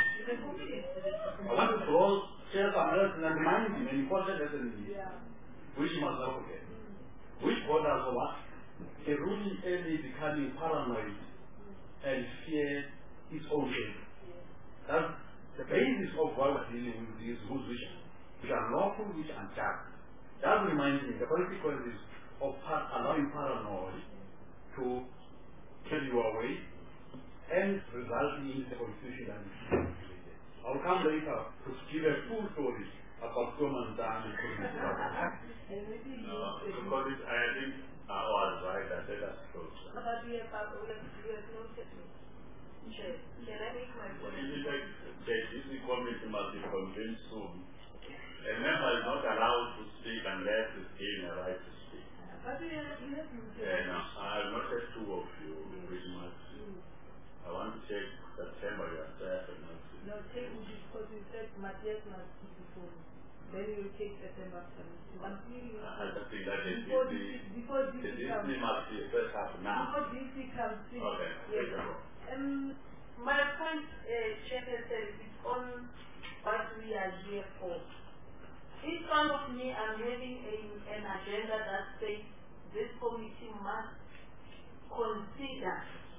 I want to throw share some lessons and remind him an important lesson in this, which he must not forget. Which borders on what? A ruling early becoming paranoid and fear its own game. That's the basis of why we're dealing with these rules which, which are lawful, which are just. That reminds me the consequences of par allowing paranoid to carry you away and resulting in the confusion that is created. I'll come later to give a full story about Kuomintang and Kuomintang. No, because it, I think I was right, I said that's close. But we have we have noted. Can I make my point? The D C committee must be convened soon. A member is not allowed to speak unless he's given a right to speak. But we have we have And uh, I have noted two of you pretty much. I want to check September you are there and not. no take because you said Matthias must speak before. Then you take September seventh. I'm feeling I just think that the before D C, this before the this D C comes must be first half now. before this comes. Okay, Yes. take a go. Um, my point uh, Chair said is on what we are here for. In front of me, I'm having a, an agenda that says this committee must consider.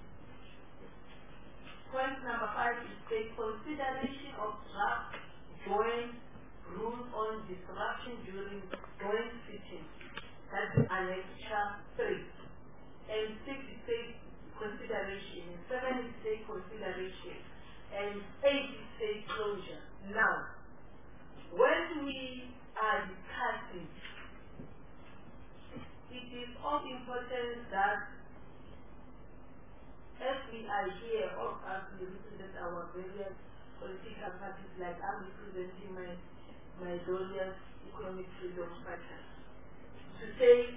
Point number five is the consideration of draft joint rules on disruption during joint sitting. That's annexure three. And six is say consideration. And seven is say consideration. And eight is say closure. Now, when we are discussing, it is of importance that as we are here, all as we represent our various political parties, like I'm representing my, my various economic freedom fighters, to say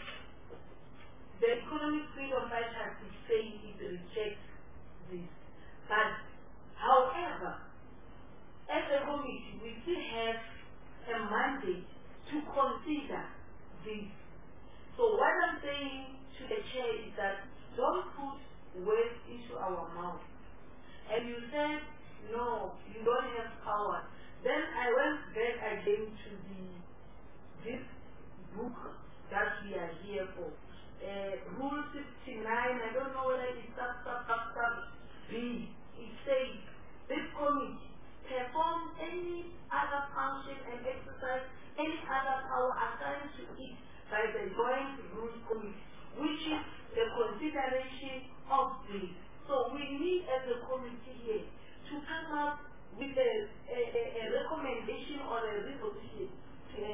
the economic freedom fighters is saying it rejects this. But, however, as a committee, we still have a mandate to consider this. So what I'm saying to the chair is that don't put words into our mouth. And you said, no, you don't have power. Then I went back again to the this book that we are here for. Uh, Rule sixty-nine, I don't know whether it's sub, sub, sub, sub B. It says, this committee perform any other function and exercise any other power assigned to it by the Joint Rules Committee, which is the consideration of this. So we need as a committee here to come up with a, a, a, a recommendation or a resolution to the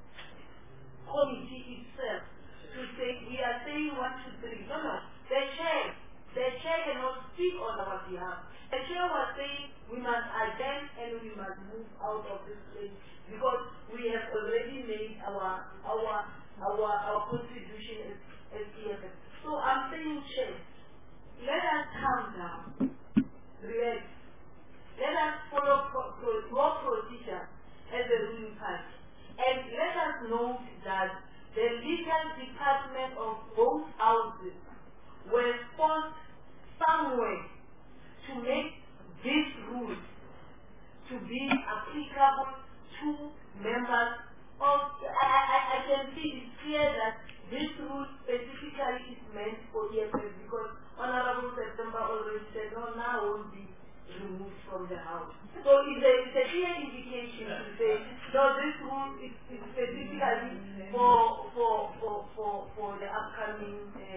committee itself to say we are saying one, two, three. No, no. The chair, the chair cannot speak on our behalf. The chair was saying we must advance and we must move out of this place because we have already made our our our our constitution as P F S. So I'm saying, chair, let us calm down, relax, let us follow pro pro your procedure as a ruling party, and let us note that the legal department of both houses were forced somewhere to make this rule to be applicable to members of, I, I, I can see it's clear that this rule specifically is meant for E F S because Honorable September already said, no, now won't be removed from the house. So it's a, it's a clear indication to say, no, this rule is, is specifically for, for, for, for, for the upcoming uh,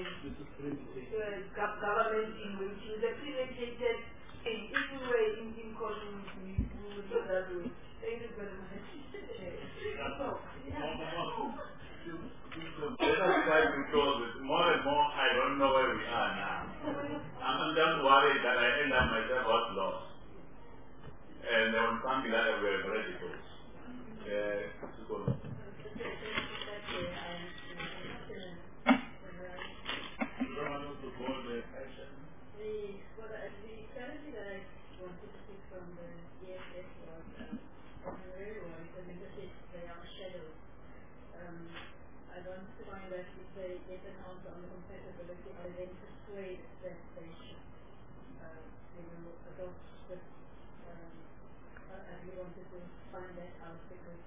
uh, government in which is a premeditated thing. If we were in, in community, we would do that way. Thank you very much. Let us try to close it. More and more, I don't know where we are now. I'm just worried that I end up myself out lost. And on something that we are ready to. Uh, to go. I want to find out if they get an answer on the compatibility, are they persuaded that they should, uh, you know, adopt this, um, I really wanted to find that out because,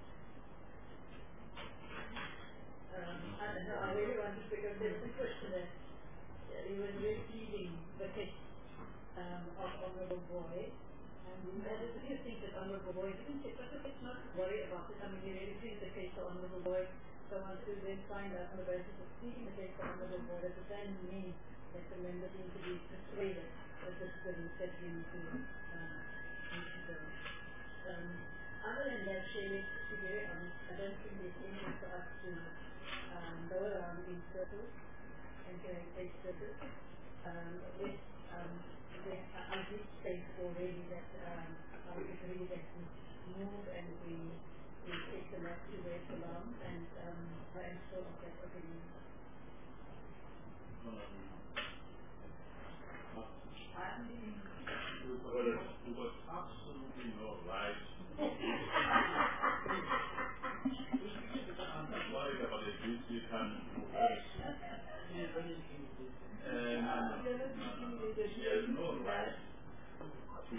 um, I don't know, I really wanted because there's a question that uh, he was really pleading the case, um, of Honorable Boyd, and there's a few things that Honorable Boyd didn't say, but let's not worry about it. I mean, he really pleaded the case to Honorable Boyd. So I want to then find out on the basis of speaking the case for Honorable Board, does that mean that the members need to be persuaded that this is the step we need to, um, need to go. Um, other than that, Shelley, to be very honest, I don't think there's any need for us to um, go around in circles and create circles. Um, if, um, there, I did state already that um, I would agree that we move and we we take the left to where it belongs, and um, I am still of that opinion. I mean, there was absolutely no right. I'm not worried about the duty can reverse. And there's no right to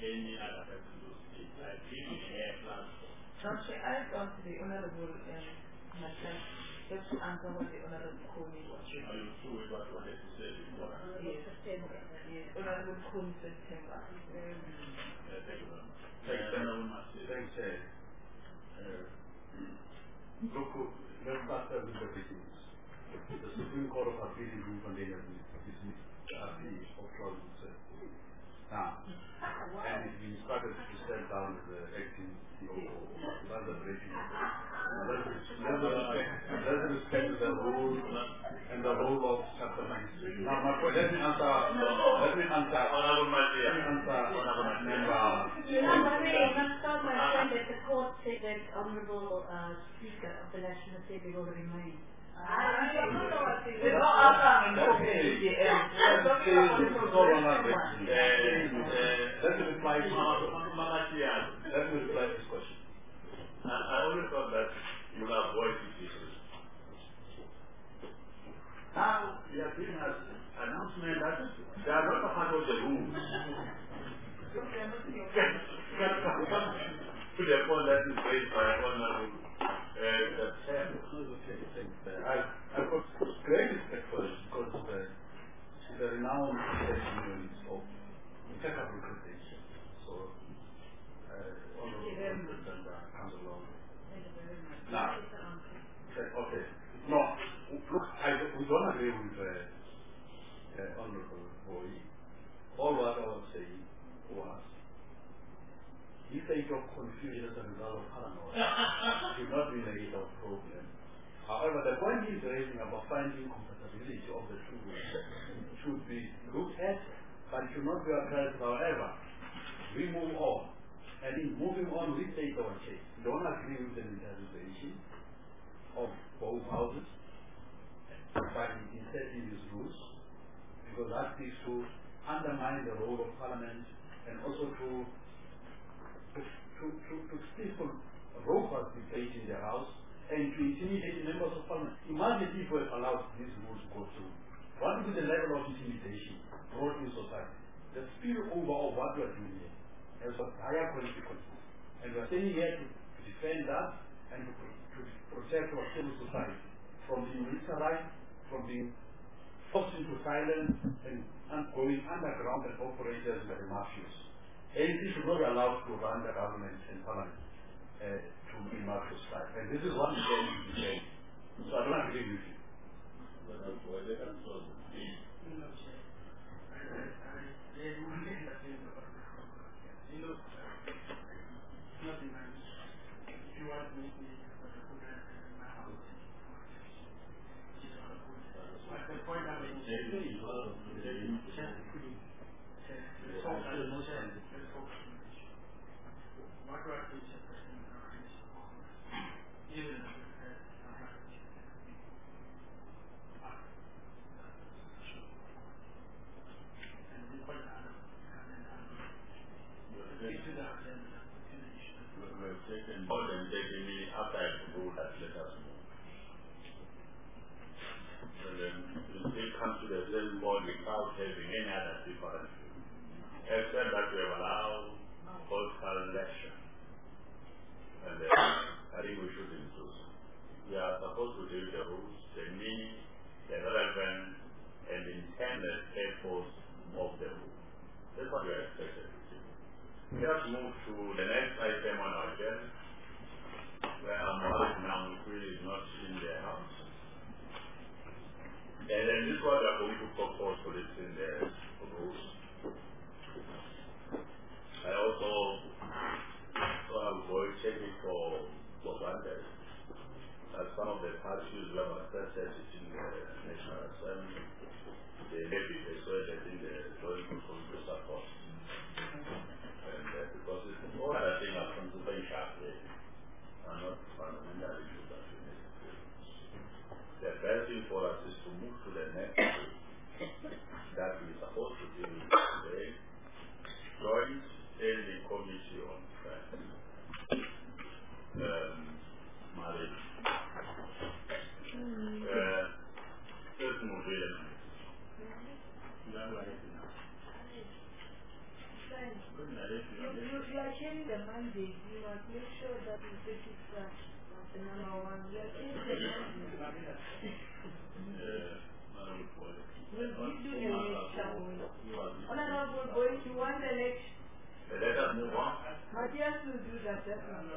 any other person to speak, like giving a platform. Actually, I want the Honorable um, myself just to answer what the Honorable Kuni was saying. Are you true with what you wanted to say before? Yes, yes, Honorable Kuni September. Um, uh, thank you very much. Thanks, uh, thanks, uh, uh, look, let's start with the beginnings. The Supreme Court of Appeal in Rwanda dismissed the appeal of clauses. Now, and it's been started to step down the acting C O O. That's the breaking of it. Let's respect the rule and the rule of chapter ninety-three. Now, my point, let me answer, let me answer, let me answer, member. You know, Maria, last time I said that the court said that Honourable uh, Speaker of the National Assembly will remain. I don't know what it is. Okay. Let me reply to Let me reply to this question. I, I always thought that you will avoid this issue. Now, you are giving us an announcement that they are not a part of the rules. To the point that is raised by Honourable uh, Chair. I, I've got great respect for it because uh, it's a renowned testimony of impeccable reputation. So, uh, Honourable President uh, comes along. Now, okay. No, look, I, we don't agree with uh, uh, Honourable Boy. All what I was saying was this age of confusion as a result of paranoia should not be a of problem. However, the point he's raising about finding compatibility of the two should be looked at, but should not be addressed. However, we move on. And in moving on, we take our case. We don't agree with the militarization of both houses by inserting these rules, because that is to undermine the role of Parliament and also to to, to, to, to peaceful, robust debate in the House and to intimidate members of Parliament. Imagine if we allowed these rules to go through. What would be the level of intimidation brought in society? The spillover of what we are doing here has got higher consequences. And we are standing here to, to defend that and to, to protect our civil society from being militarized, from being forced into silence and, and going underground and operators by the mafias. And this should not be allowed to run the government and Parliament uh, to be mafia style. And this is what we can defend. So I don't agree with you. After I go that let us move. And then we come to the same board without having any other difference. Except that we have allowed political election. And then I think we should include. We are supposed to do the rules, the meaning, the relevant and intended purpose of the rule. That's what we are expected to do. Let us move to the next item on our agenda, where our knowledge now really is not in the House. And then this is what we are going to propose for this in the rules. I also so I will check it for, for granted that some of the parties who have accepted it in the National Assembly, they may be persuaded in the joint control to support. And uh, because it's all other things are consequential, are not fundamental issues that we need to do. The best thing for us is to move to the next thing that we're supposed to do today, joint standing committee on um, marriage. Uh, let's move in. You, you, you are changing the mandate. You must make sure that you register the number one. You are changing the mandate. We'll give you the election. Honorable Boy, you want the election? Let us move on. Matthias will do that.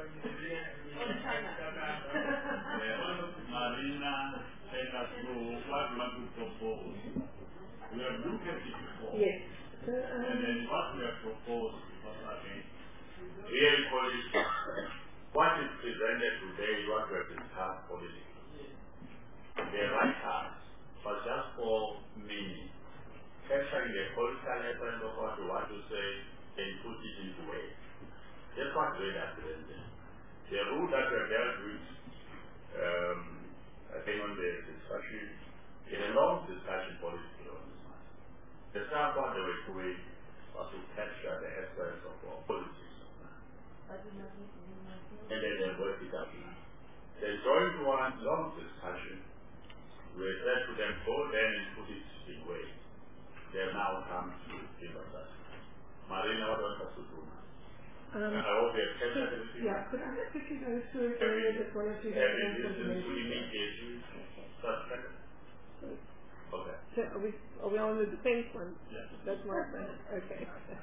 Marina, take us through what we want to propose. We have looked at it before. Yes. So, um, and then what we have proposed, because I think, really politically, what is presented today is what we have discussed politically. The right hand, but just for meaning, capturing the political essence of what we want to say and put it into way. That's what we have presented. The rule that we have dealt with, um, I think on the discussion, in a long discussion politically on this matter. The staff what they were doing was to capture the essence of our politics. And then they work it up. They joined one long discussion. We said to them, go then and put it in way. They have now come to give us that. Marina, what wants us to do now? Um, I hope you have captured everything. Yeah, could I just quickly go through it and just one or two Every distance to immediate suspect. Okay. So are we, are we on the defense one? Yes. That's my friend. Okay.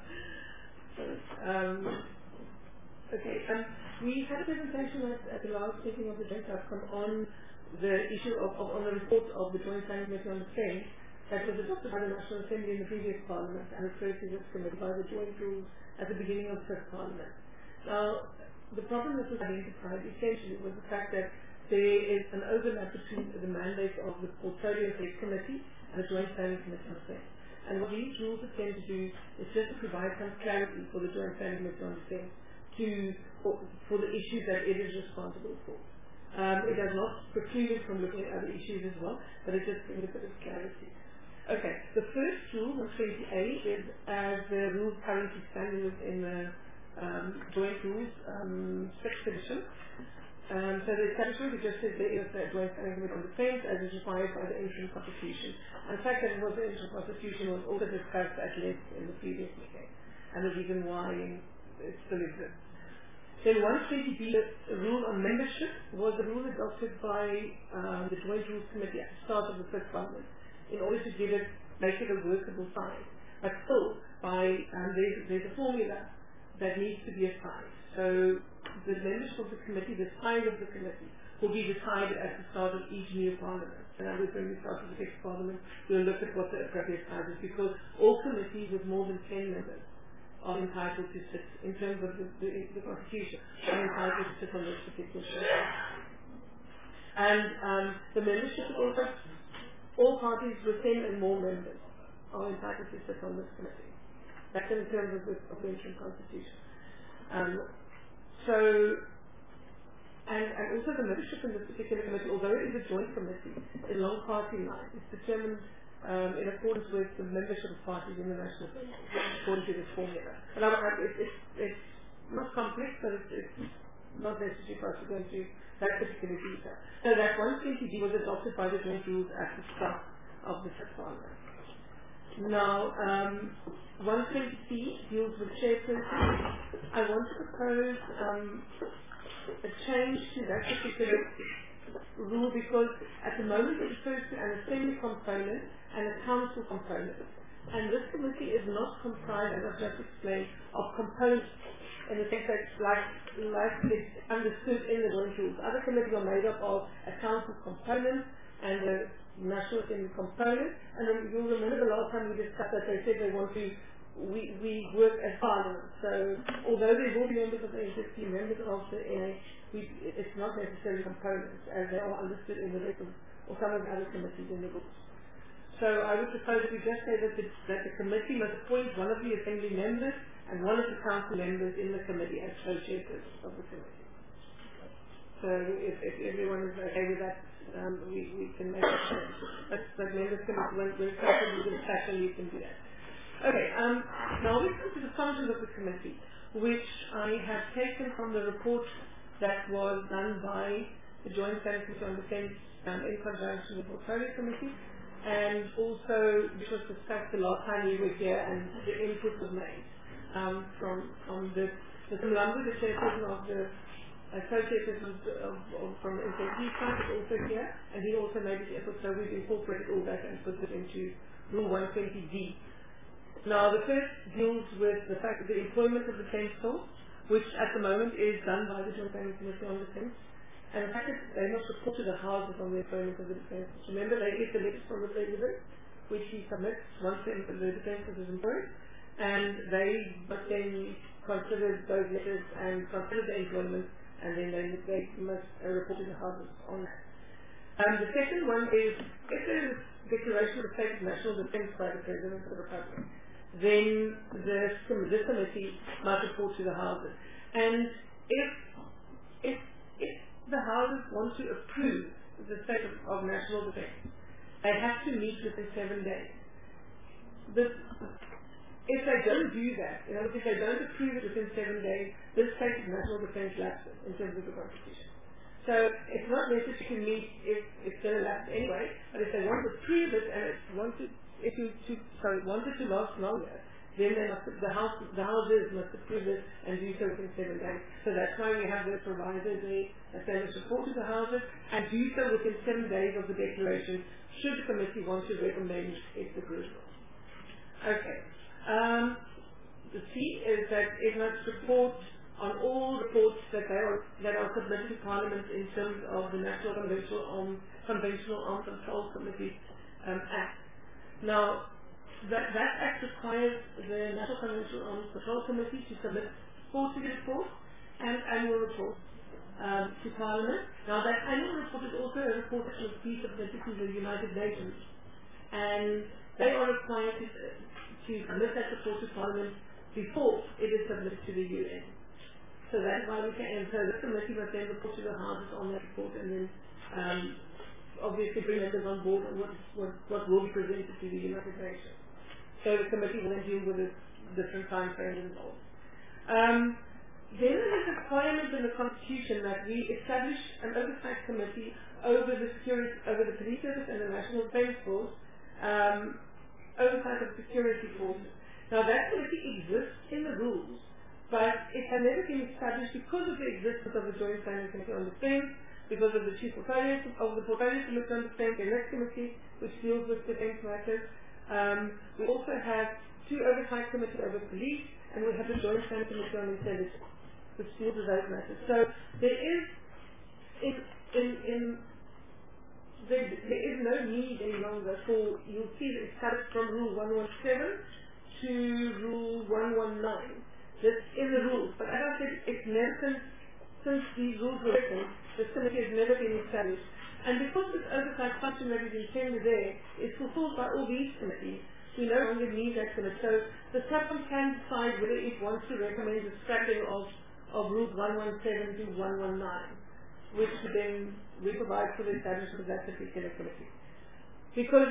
um, okay, um, we had a presentation at, at the last meeting of the Joint Subcom on the issue of, of, on the report of the Joint Planning Committee on Defense that was adopted by the National Assembly in the previous Parliament and referred to this committee by the Joint Rules at the beginning of the first Parliament. Now, the problem that was identified essentially was the fact that there is an overlap between the mandate of the Portfolio Affairs Committee and the Joint Planning Committee on Defense. And what these rules attempt to do is just to provide some clarity for the Joint Planning Committee on Defense to, for, for the issues that it is responsible for. Um, it does not preclude it from looking at other issues as well, but it just brings a bit of clarity. Okay, the first rule, one twenty A, is as the rules currently stand in the um, Joint Rules um, sixth edition. Um, so the establishment, we just said there is a Joint Planning Committee on Defense as is required by the interim constitution. And the fact that it was the interim constitution was also discussed at length in the previous meeting, and the reason why it still exists. Then one twenty B, the rule on membership, was the rule adopted by um, the Joint Rules Committee at the start of the first Parliament, in order to give it, make it a workable size. But still, by um, there's, there's a formula that needs to be assigned. So the membership of the committee, the size of the committee, will be decided at the start of each new Parliament. And I was when we start with the next Parliament, we'll look at what the appropriate size is, because all committees with more than ten members are entitled to sit, in terms of the, the, the Constitution, are entitled to sit on this particular show. And um, the membership also, all parties with ten and more members are entitled to sit on this committee. That's in terms of the, of the interim constitution. Um, so, and, and also the membership in this particular committee, although it is a joint committee, along party lines, is determined um, in accordance with the membership of parties in the National Assembly, according to this formula. And I, I, it, it, it's not complex, but it's, it's not necessary for us to go into that particular detail. So that one twenty B was adopted by the Joint Rules at the start of the first Parliament. Now, um, one twenty C deals with chairperson. I want to propose um, a change to that particular rule because at the moment it refers to an assembly component and a council component. And this committee is not comprised, as I've just explained, of components in the sense that like, like it's understood in the Joint Rules. Other committees are made up of a council component and a National Assembly component. And then you'll remember the last time we discussed that they said they want to, we, we work as Parliament. So although there will be members of the existing members of the N A, we, it's not necessarily components as they are understood in the rest of, or some of the other committees in the rules. So I would propose that we just say that the, that the committee must appoint one of the Assembly members and one of the council members in the committee as co-chairpersons of the committee. So if, if everyone is okay with that, um, we, we can make that change. But, but members can, when we're comfortable with the discussion, you can do that. Okay, um, now we come to the functions of the committee, which I have taken from the report that was done by the Joint Planning Committee on Defence um, in conjunction with the Portfolio Committee, and also which was discussed the last time we were here and the input was made. um, from, from this. Mister Mlambo, the chairperson of the associated of, of, of, from M K T side, is also here, and he also made this effort, so we've incorporated all that and put it into Rule one twenty D. Now, the first deals with the fact that the employment of the defence force, which at the moment is done by the Joint Planning Committee on Defence, and the fact that they must report to the Houses on the employment of the defence force. Remember, they get the letters from the President, which he submits once the, the defence force is employed, and they must then consider those letters and consider the employment, and then they, they must uh, report to the Houses on that. Um, the second one is, if there is a declaration of the state of national defence by the President of the Republic, then the, this committee must report to the Houses. And if, if, if the Houses want to approve the state of, of national defence, they have to meet within seven days. This, if they don't do that, you know, if they don't approve it within seven days, this state of national defence lapses in terms of the Constitution. So it's not necessary to meet if it's going to last anyway, but if they want to approve it and it's wanted, if you to, sorry, wanted to last longer, then they must, the house, the houses must approve it and do so within seven days. So that's why we have the proviso there that they must report to the houses and do so within seven days of the declaration, should the committee want to recommend its approval. Okay. Um, the C is that it must report on all reports that they are that are submitted to Parliament in terms of the National Conventional Armed Conventional Armed Control Committee um, Act. Now, that, that Act requires the National Conventional Armed Control Committee to submit quarterly reports and annual reports um, to Parliament. Now, that annual report is also a report that must be submitted to the United Nations, and they are required to, to submit that report to Parliament before it is submitted to the U N. So that's why we can, and so the committee must then report to the Houses on that report, and then um, obviously bring members on board on what, what, what will be presented to the United Nations. So the committee will then deal with the different time frames involved. Um, then there is a requirement in the Constitution that we establish an oversight committee over the security, over the police service and the National Defence Force, um, oversight of security forces. Now that committee exists in the rules, but it has never been established because of the existence of the Joint Planning Committee on Defence, because of the Chief Portfolio of the Portfolio Committee on Defence, the next committee which deals with defence matters. Um, we also have two oversight committees over police, and we have the Joint Planning Committee on Intelligence, which deals with those matters. So there is, in, in, in there, there is no need any longer for, you'll see that it's cut from Rule one seventeen to Rule one nineteen. That's in the rules, but as I said, it's never since, since these rules were written, this committee has never been established. And because this oversight function that is intended there is fulfilled by all these committees, we no longer need that committee. So the SAPCOM can decide whether it wants to recommend the scrapping of, of Rules one seventeen to one nineteen, which then we provide for the establishment of that particular committee. Because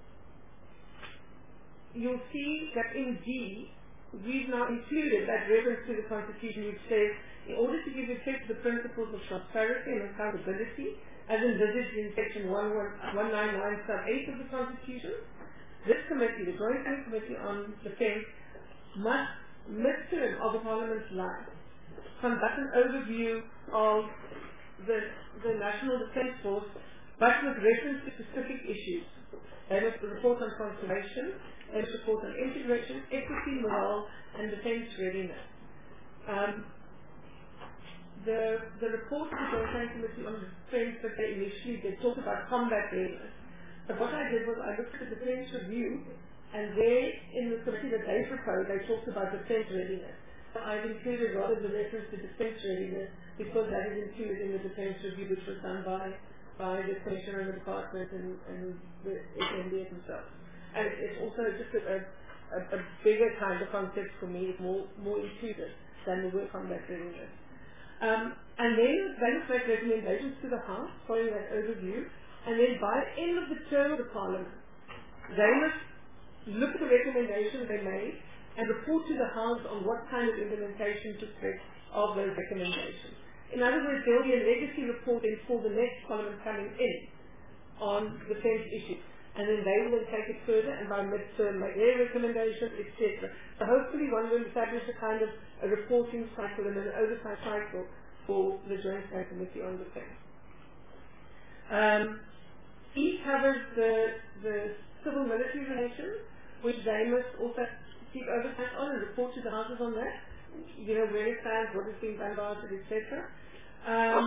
you'll see that in G, we've now included that reference to the Constitution, which says, in order to give effect to the principles of transparency and accountability, as envisaged in Section one ninety-nine sub eight of the Constitution, this committee, the Joint Planning Committee on Defence, must, midterm of the Parliament's life, conduct an overview of the, the National Defence Force, but with reference to specific issues. They must report on conservation, they must report on integration, equity, morale, and defence readiness. Um, the, the report of the Joint Planning Committee on Defence that they initially did talk about combat readiness. But what I did was I looked at the defence review, and there in the committee that they proposed, they talked about defence readiness. So I've included rather the reference to defence readiness because that is included in the defence review which was done by by the Commissioner and the Department and, and the S M D S themselves. And it's also just a, a, a bigger kind of concept for me, it's more, more intuitive than the word combat readiness. Um, and then they must make recommendations to the House following that overview, and then by the end of the term of the Parliament, they must look at the recommendations they made and report to the House on what kind of implementation took place of those recommendations. In other words, there will be a legacy report then for the next Parliament coming in on defence issues. and then they will then take it further and by midterm make their recommendations, et cetera. So hopefully one will establish a kind of a reporting cycle and an oversight cycle for the Joint Standing Committee on Defence. Um, E covers the, the civil military relations, which they must also keep oversight on and report to the houses on that. You know, where it stands, what is being done about it, et cetera. Um,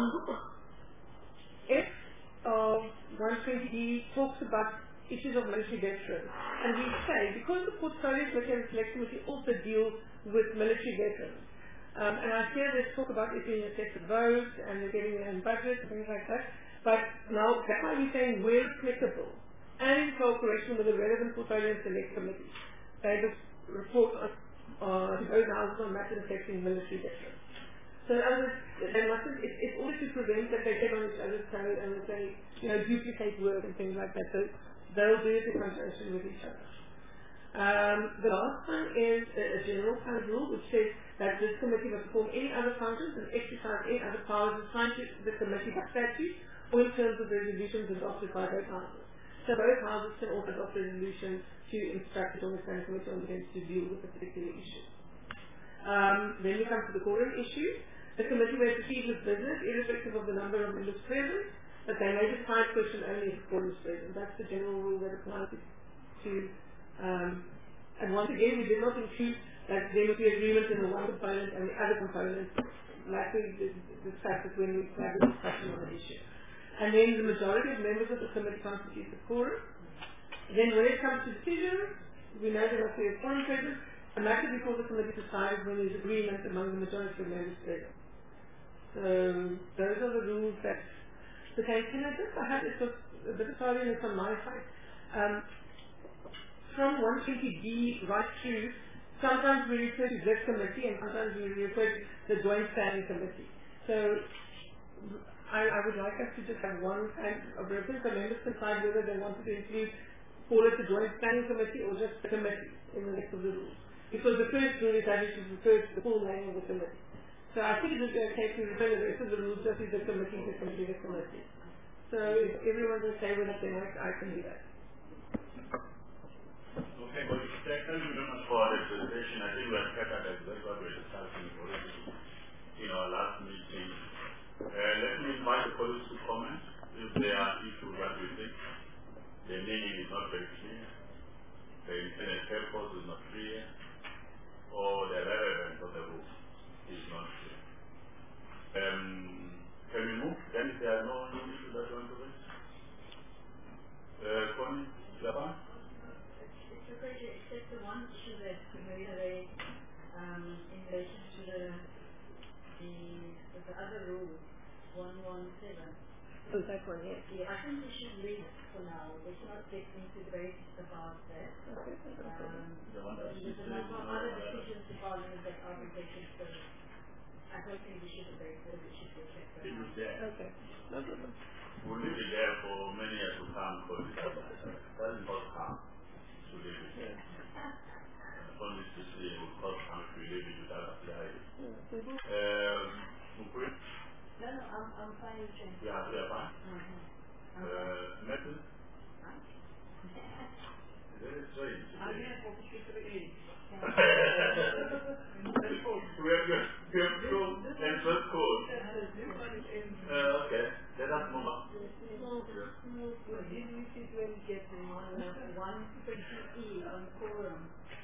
F of one twenty D talks about issues of military veterans. And we say, because the portfolio committee and the select committee also deal with military veterans, um, and I hear they talk about it being a separate vote and they're getting their own budget and things like that, but now that's why we're saying where applicable and in cooperation with the relevant portfolio and select committees, they just report on uh, those houses on matters affecting military veterans. So in other words, they mustn't, it, it's always to prevent that they get on each other's toes and that they, you know, duplicate work and things like that. So they'll do it in conjunction with each other. Um, the last one is a, a general kind of rule which says that this committee must perform any other functions and exercise any other powers assigned to the committee by statute or in terms of resolutions adopted by both houses. So both houses can also adopt resolutions to instruct the Joint Standing Committee on Defence to deal with a particular issue. Um, then we come to the quorum issue. The committee may proceed with business irrespective of the number of members present, but they may decide question only if quorum is present. That's the general rule that applies to, to um, and once again, we did not include that there must be agreement in the one component and the other component, like we discussed it when we had the discussion on the issue. And then the majority of members of the committee constitutes the quorum. Then when it comes to decisions, we know there must be a quorum present, and matter before the committee decides when there is agreement among the majority of members present. So those are the rules that pertain. Can I just, I have it was a bit of argument on my side. Um, from one twenty D right through, sometimes we refer to this committee and sometimes we refer to the Joint Standing Committee. So I, I would like us to just have one kind of reference. The members decide whether they want to include, call it the Joint Standing Committee or just the committee in the rest of the rules. Because the first rule is that it should refer to the full name of the committee. So I think it would be okay to refer the rest of the rules just as the committee, the committee, the committee. So if everyone's okay with it, then I, I can do that. Okay, well, thank you very much for the presentation. I think we have covered exactly what we were discussing already in our last meeting. Uh, let me invite the colleagues to comment if there are issues that we think the meaning is not very clear, the intended purpose is not clear, or the relevance of the rule is not clear. Um, can we move? Then if there are no new issues that you want to raise? Uh, Connie, Japan? It's just the one issue that we raised um, in relation to the, the, the other rule, one one seven. Oh, that one, yes. Yeah, I think we should leave it for now. Let's not get into debate about that. Okay, okay. Um, The one that there's a number of other decisions to Parliament that are taken, so I don't think we should debate whether we should get that. It is there. Okay. No problem. We'll leave it there for many years to come for this. That is not harm to leave it there. Only to see it will cause harm if we leave it without applying. Um, Mukwe? No, no, I'm, I'm fine with change. Yeah, we are fine. Mm-hmm. Uh, Metal? Very strange today. We have we have two and first code. Uh, okay, let us move on. Well, did we see when we get the one, one twenty E on quorum?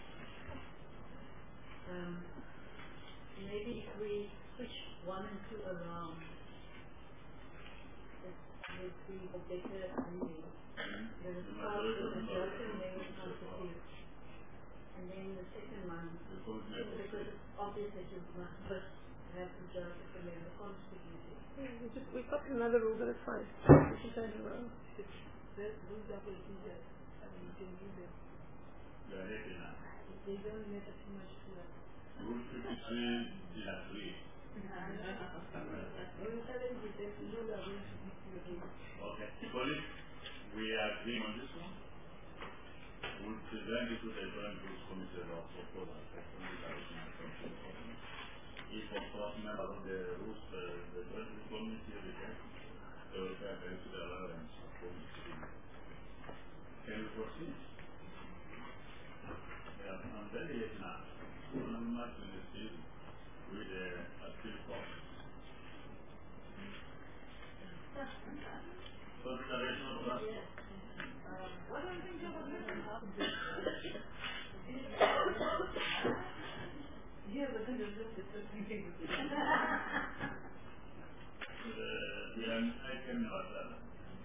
Um, maybe if we switch one and two around, it would be a better reading. There was part of the majority and then it constitutes. And then the second one, because it's obvious that you must first have majority and then the constitution. Yeah, we just, we've got another rule that is fine. We should change the rule. The rules are very easier. I mean, you can use it. You are happy now. They don't matter too much to us. Rule fifty-three is agreed. Okay, colleagues, we are agreeing on this one. We'll present it to the Joint Rules Committee of proposal. If of course members of the rules, uh, the Joint Rules Committee reject, they will refer them to the allowance of committee. Can we proceed? Yeah, I'm telling you now. I'm not going to see with the appeal form. Consideration of transport. What do you think about this? Yeah, but then there's just different things. We are, I can not that.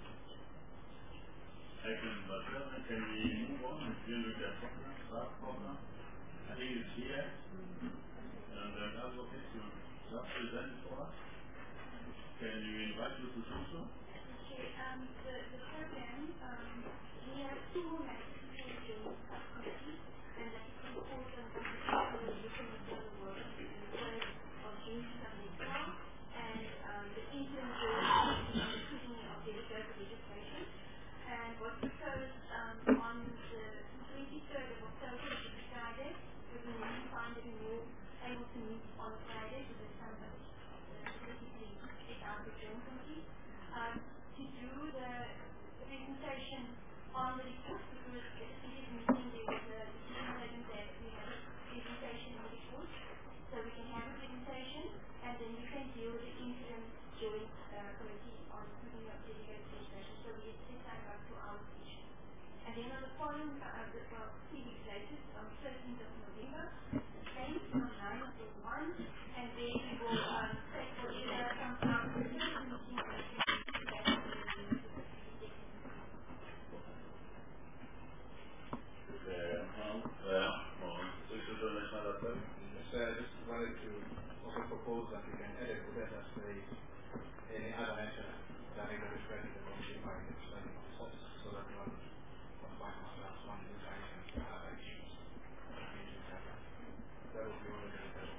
I can but can we move on and deal with the program, draft program? I think it's here. And then advocates will just present it for us. Can you invite you to do so? Okay, um, the, the program, um, we have two management subcommittees, and that is composed of the European Material Work on the first of June two thousand twelve, and um, the interim rule on the scrutiny of the legislation. And what proposed um, on the twenty-third of October, which is Friday, we will find that we will able to meet on Friday, so the time of basically eight hours of June committee. Um, to do the presentation on the report, because at the previous meeting there was a decision taken that we have a presentation on the report, so we can have a presentation and then we can deal with the interim joint uh, committee on putting up delegated legislation. So we set time about two hours each. And then on the following, uh, the, well, three weeks later, on thirteenth of November, same from nine until one, and then we will um, take whatever comes out of the first meeting and Yes, I just wanted to also propose that we can edit the data space any other matter that may be referred to the committee by the study process, so that one one finds ourselves one new item and other issues. That would be only the detail.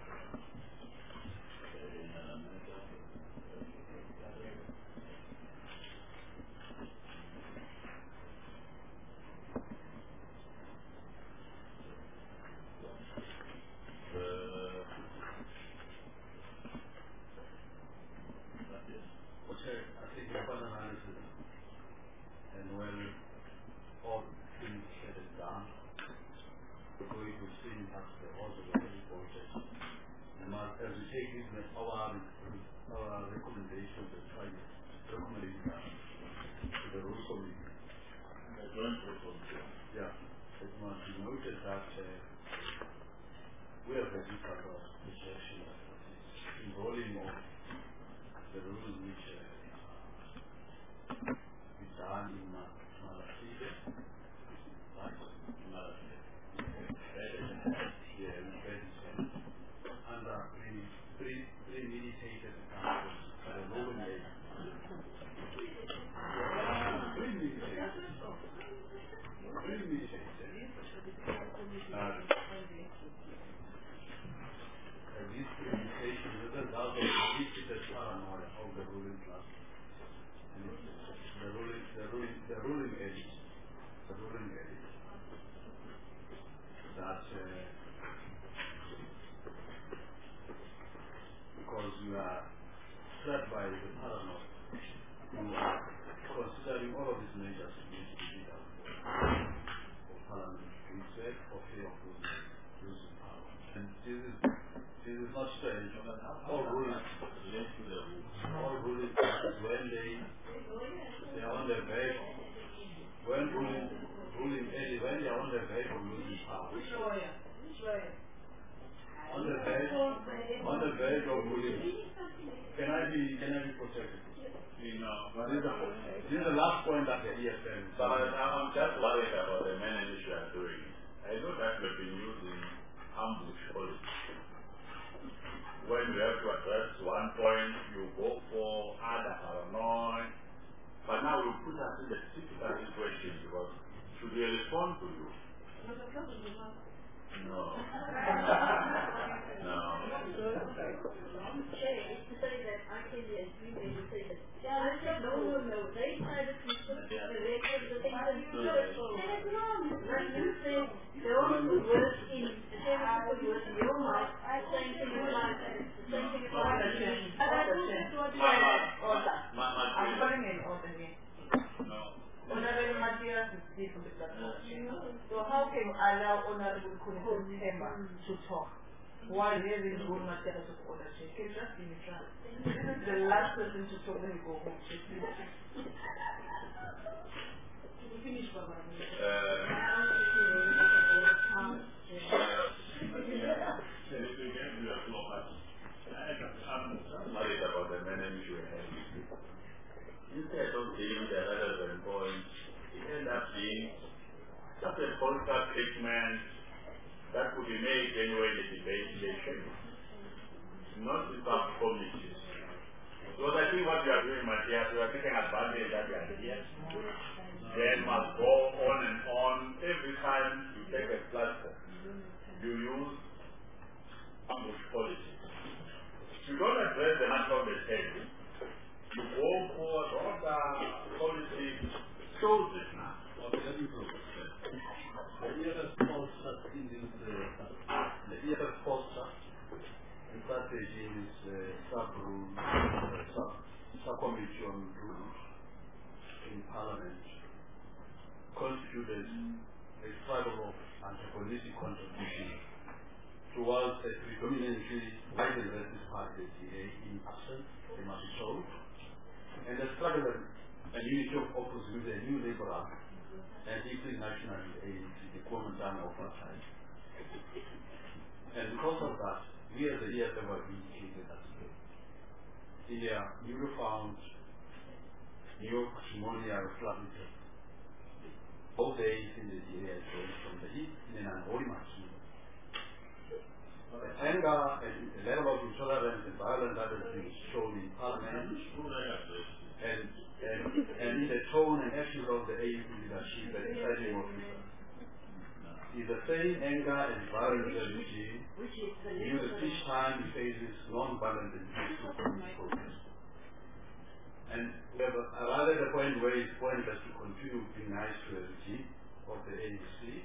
Honorable Matthias is people everybody would come in September to talk. While there is good matters of ownership, okay, just be neutral. The last person to talk when you go home. Can you finish, Baba? I'm worried about the management you have. Instead of being the relevant point, it ends up being just a political treatment that could be made anyway in the debate station, not in some committees. Because I think what we are doing, Matthias, we are taking advantage that we are here. Then must go on and on. Every time you take a platform, you use ambush politics. You don't address the matter of the table. You go for other politics, shows it now. Okay, let me go. The E F F sponsor in this, uh, the E F F sponsor in strategy in this uh, sub-rule, uh, sub, subcommittee on rules in Parliament constituted a struggle of antagonistic contribution towards a predominantly white and racist party in absence, they must be told, and the struggle and unity of opposition with a new liberal and deeply national A N C, the Kuomintang of our time. And because of that, we as the E F F are vindicated as well. In their newly-found new patrimonial flatness, both the A N C and the D A are going from the east in an unholy machine. The anger and the level of intolerance and violence that has been shown in Parliament and, and, and in the tone and actions of the A U leadership and deciding officers is the same anger and violence that we see used each time he faces non-violent and peaceful protest. And we have arrived at a point where it's pointless to continue being nice to the regime of the A U C,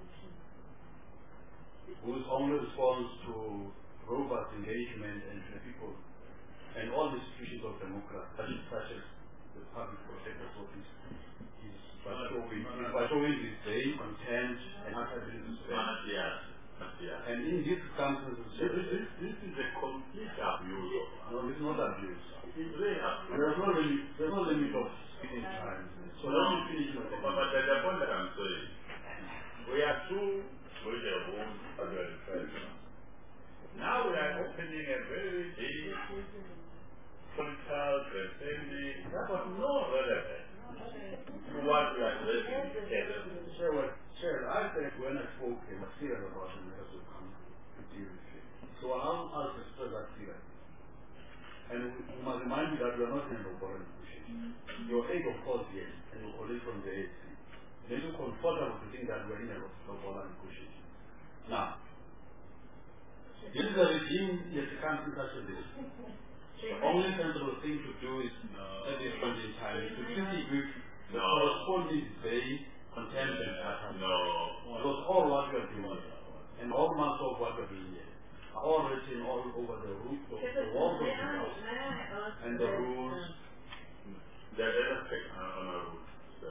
whose only response to robust engagement and the people and all the institutions of democracy, such as the public protector's office, is by showing, is by showing disdain, contempt, and inability to spend. And in these circumstances, this, this, this is a complete abuse. No, it's not abuse. It's very abuse. There's no limit, there's no limit of speaking time. So no, let me finish with the but, but the point that I'm saying, we are two with the wound as well as president. Now we are opening a very deep political transcending that was not relevant to what we are doing together. Sure, sure. I said when I spoke, I was serious about the matters of come to deal with it. So I'll, I'll express that seriously. And we, we must remind you that we are not in a foreign negotiation. Your aid, of course, yes, and your colleagues from the A C. They feel comfortable to think that we are in a foreign negotiation. Now, this is a regime in a country such as this. The only sensible thing to do is, no. at this point in time, is to treat with the no. corresponding debate, contempt, and sarcasm. No. Because all what we are doing, and all months of what we are doing here, are all written all over the roof of the walls of the house, and the rules. There is a thing on a rule.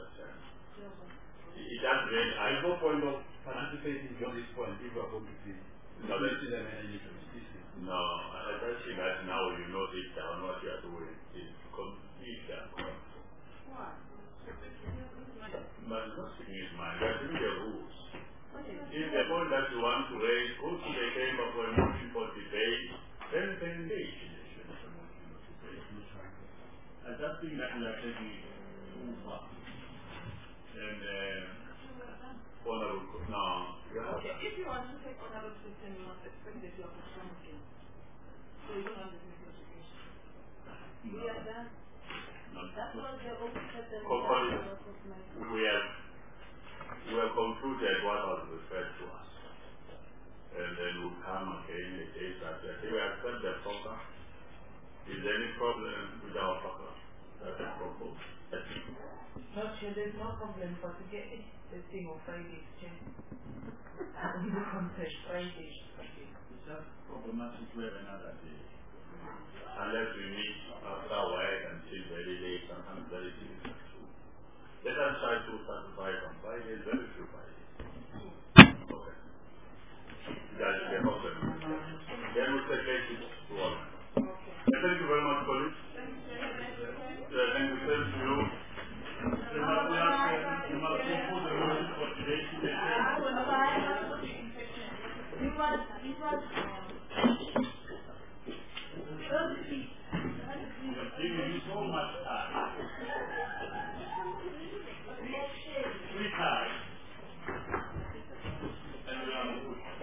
It does really, I have no point of participating beyond this point if you are going to be. No, this is an enemy. No, I don't think that now you know deep down what you are doing is completely uncomfortable. Why? But not speaking his mind, you are doing the rules. If the point that you want to raise, go to the chamber for a motion for debate, then then engage in the motion for debate. I just think that we are taking it too far. And uh, honorable, no. Okay, if you want to take honorable system, you must expect that you have a strong skill. So you don't have the misinterpretation. We have done. That's what the open set and we have we have concluded what was referred to us. And then we'll come again in the case that we accept the program. Is there any problem with our program? That's a problem. Not sure there's no problem, but to get it, the thing of Friday exchange. In the context, Friday. It's just problematic to have another day. Unless we meet after work until very late, sometimes very difficult too. Let us try to satisfy on Fridays, very few Fridays. Okay. make it work. Thank you very much, colleagues. Yeah, thank you. Same to you. You must be asking, you must be put the motion for today. You must, you must, You're giving you so much time. Three times. And we are on push.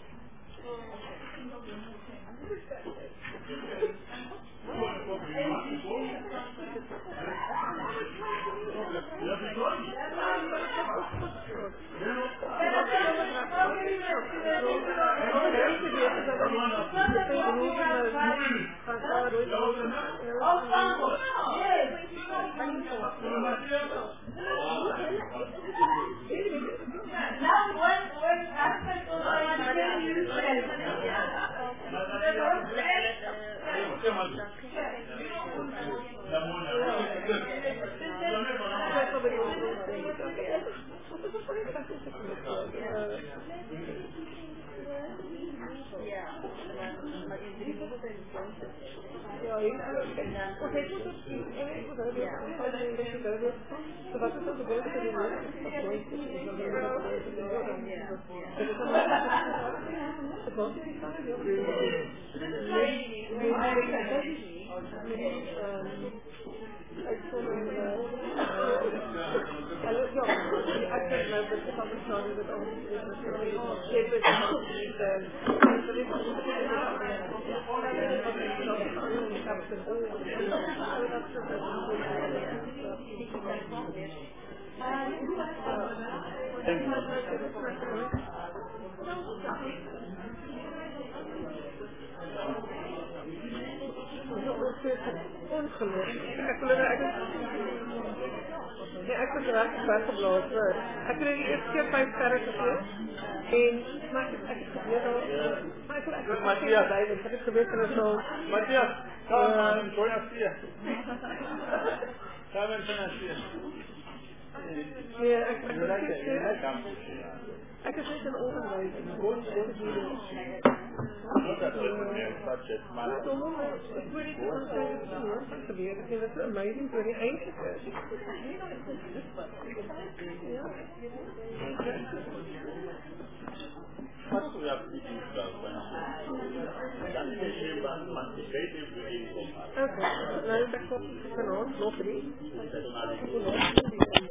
Matthias, come on, join us here. Come and join us here. Yeah, I can see I can see an organization. Look at this such a matter. It's really to be everything that's amazing, really ancient. First we have to teach the That is a shame that must be very within. Okay, now back up to the north, locally.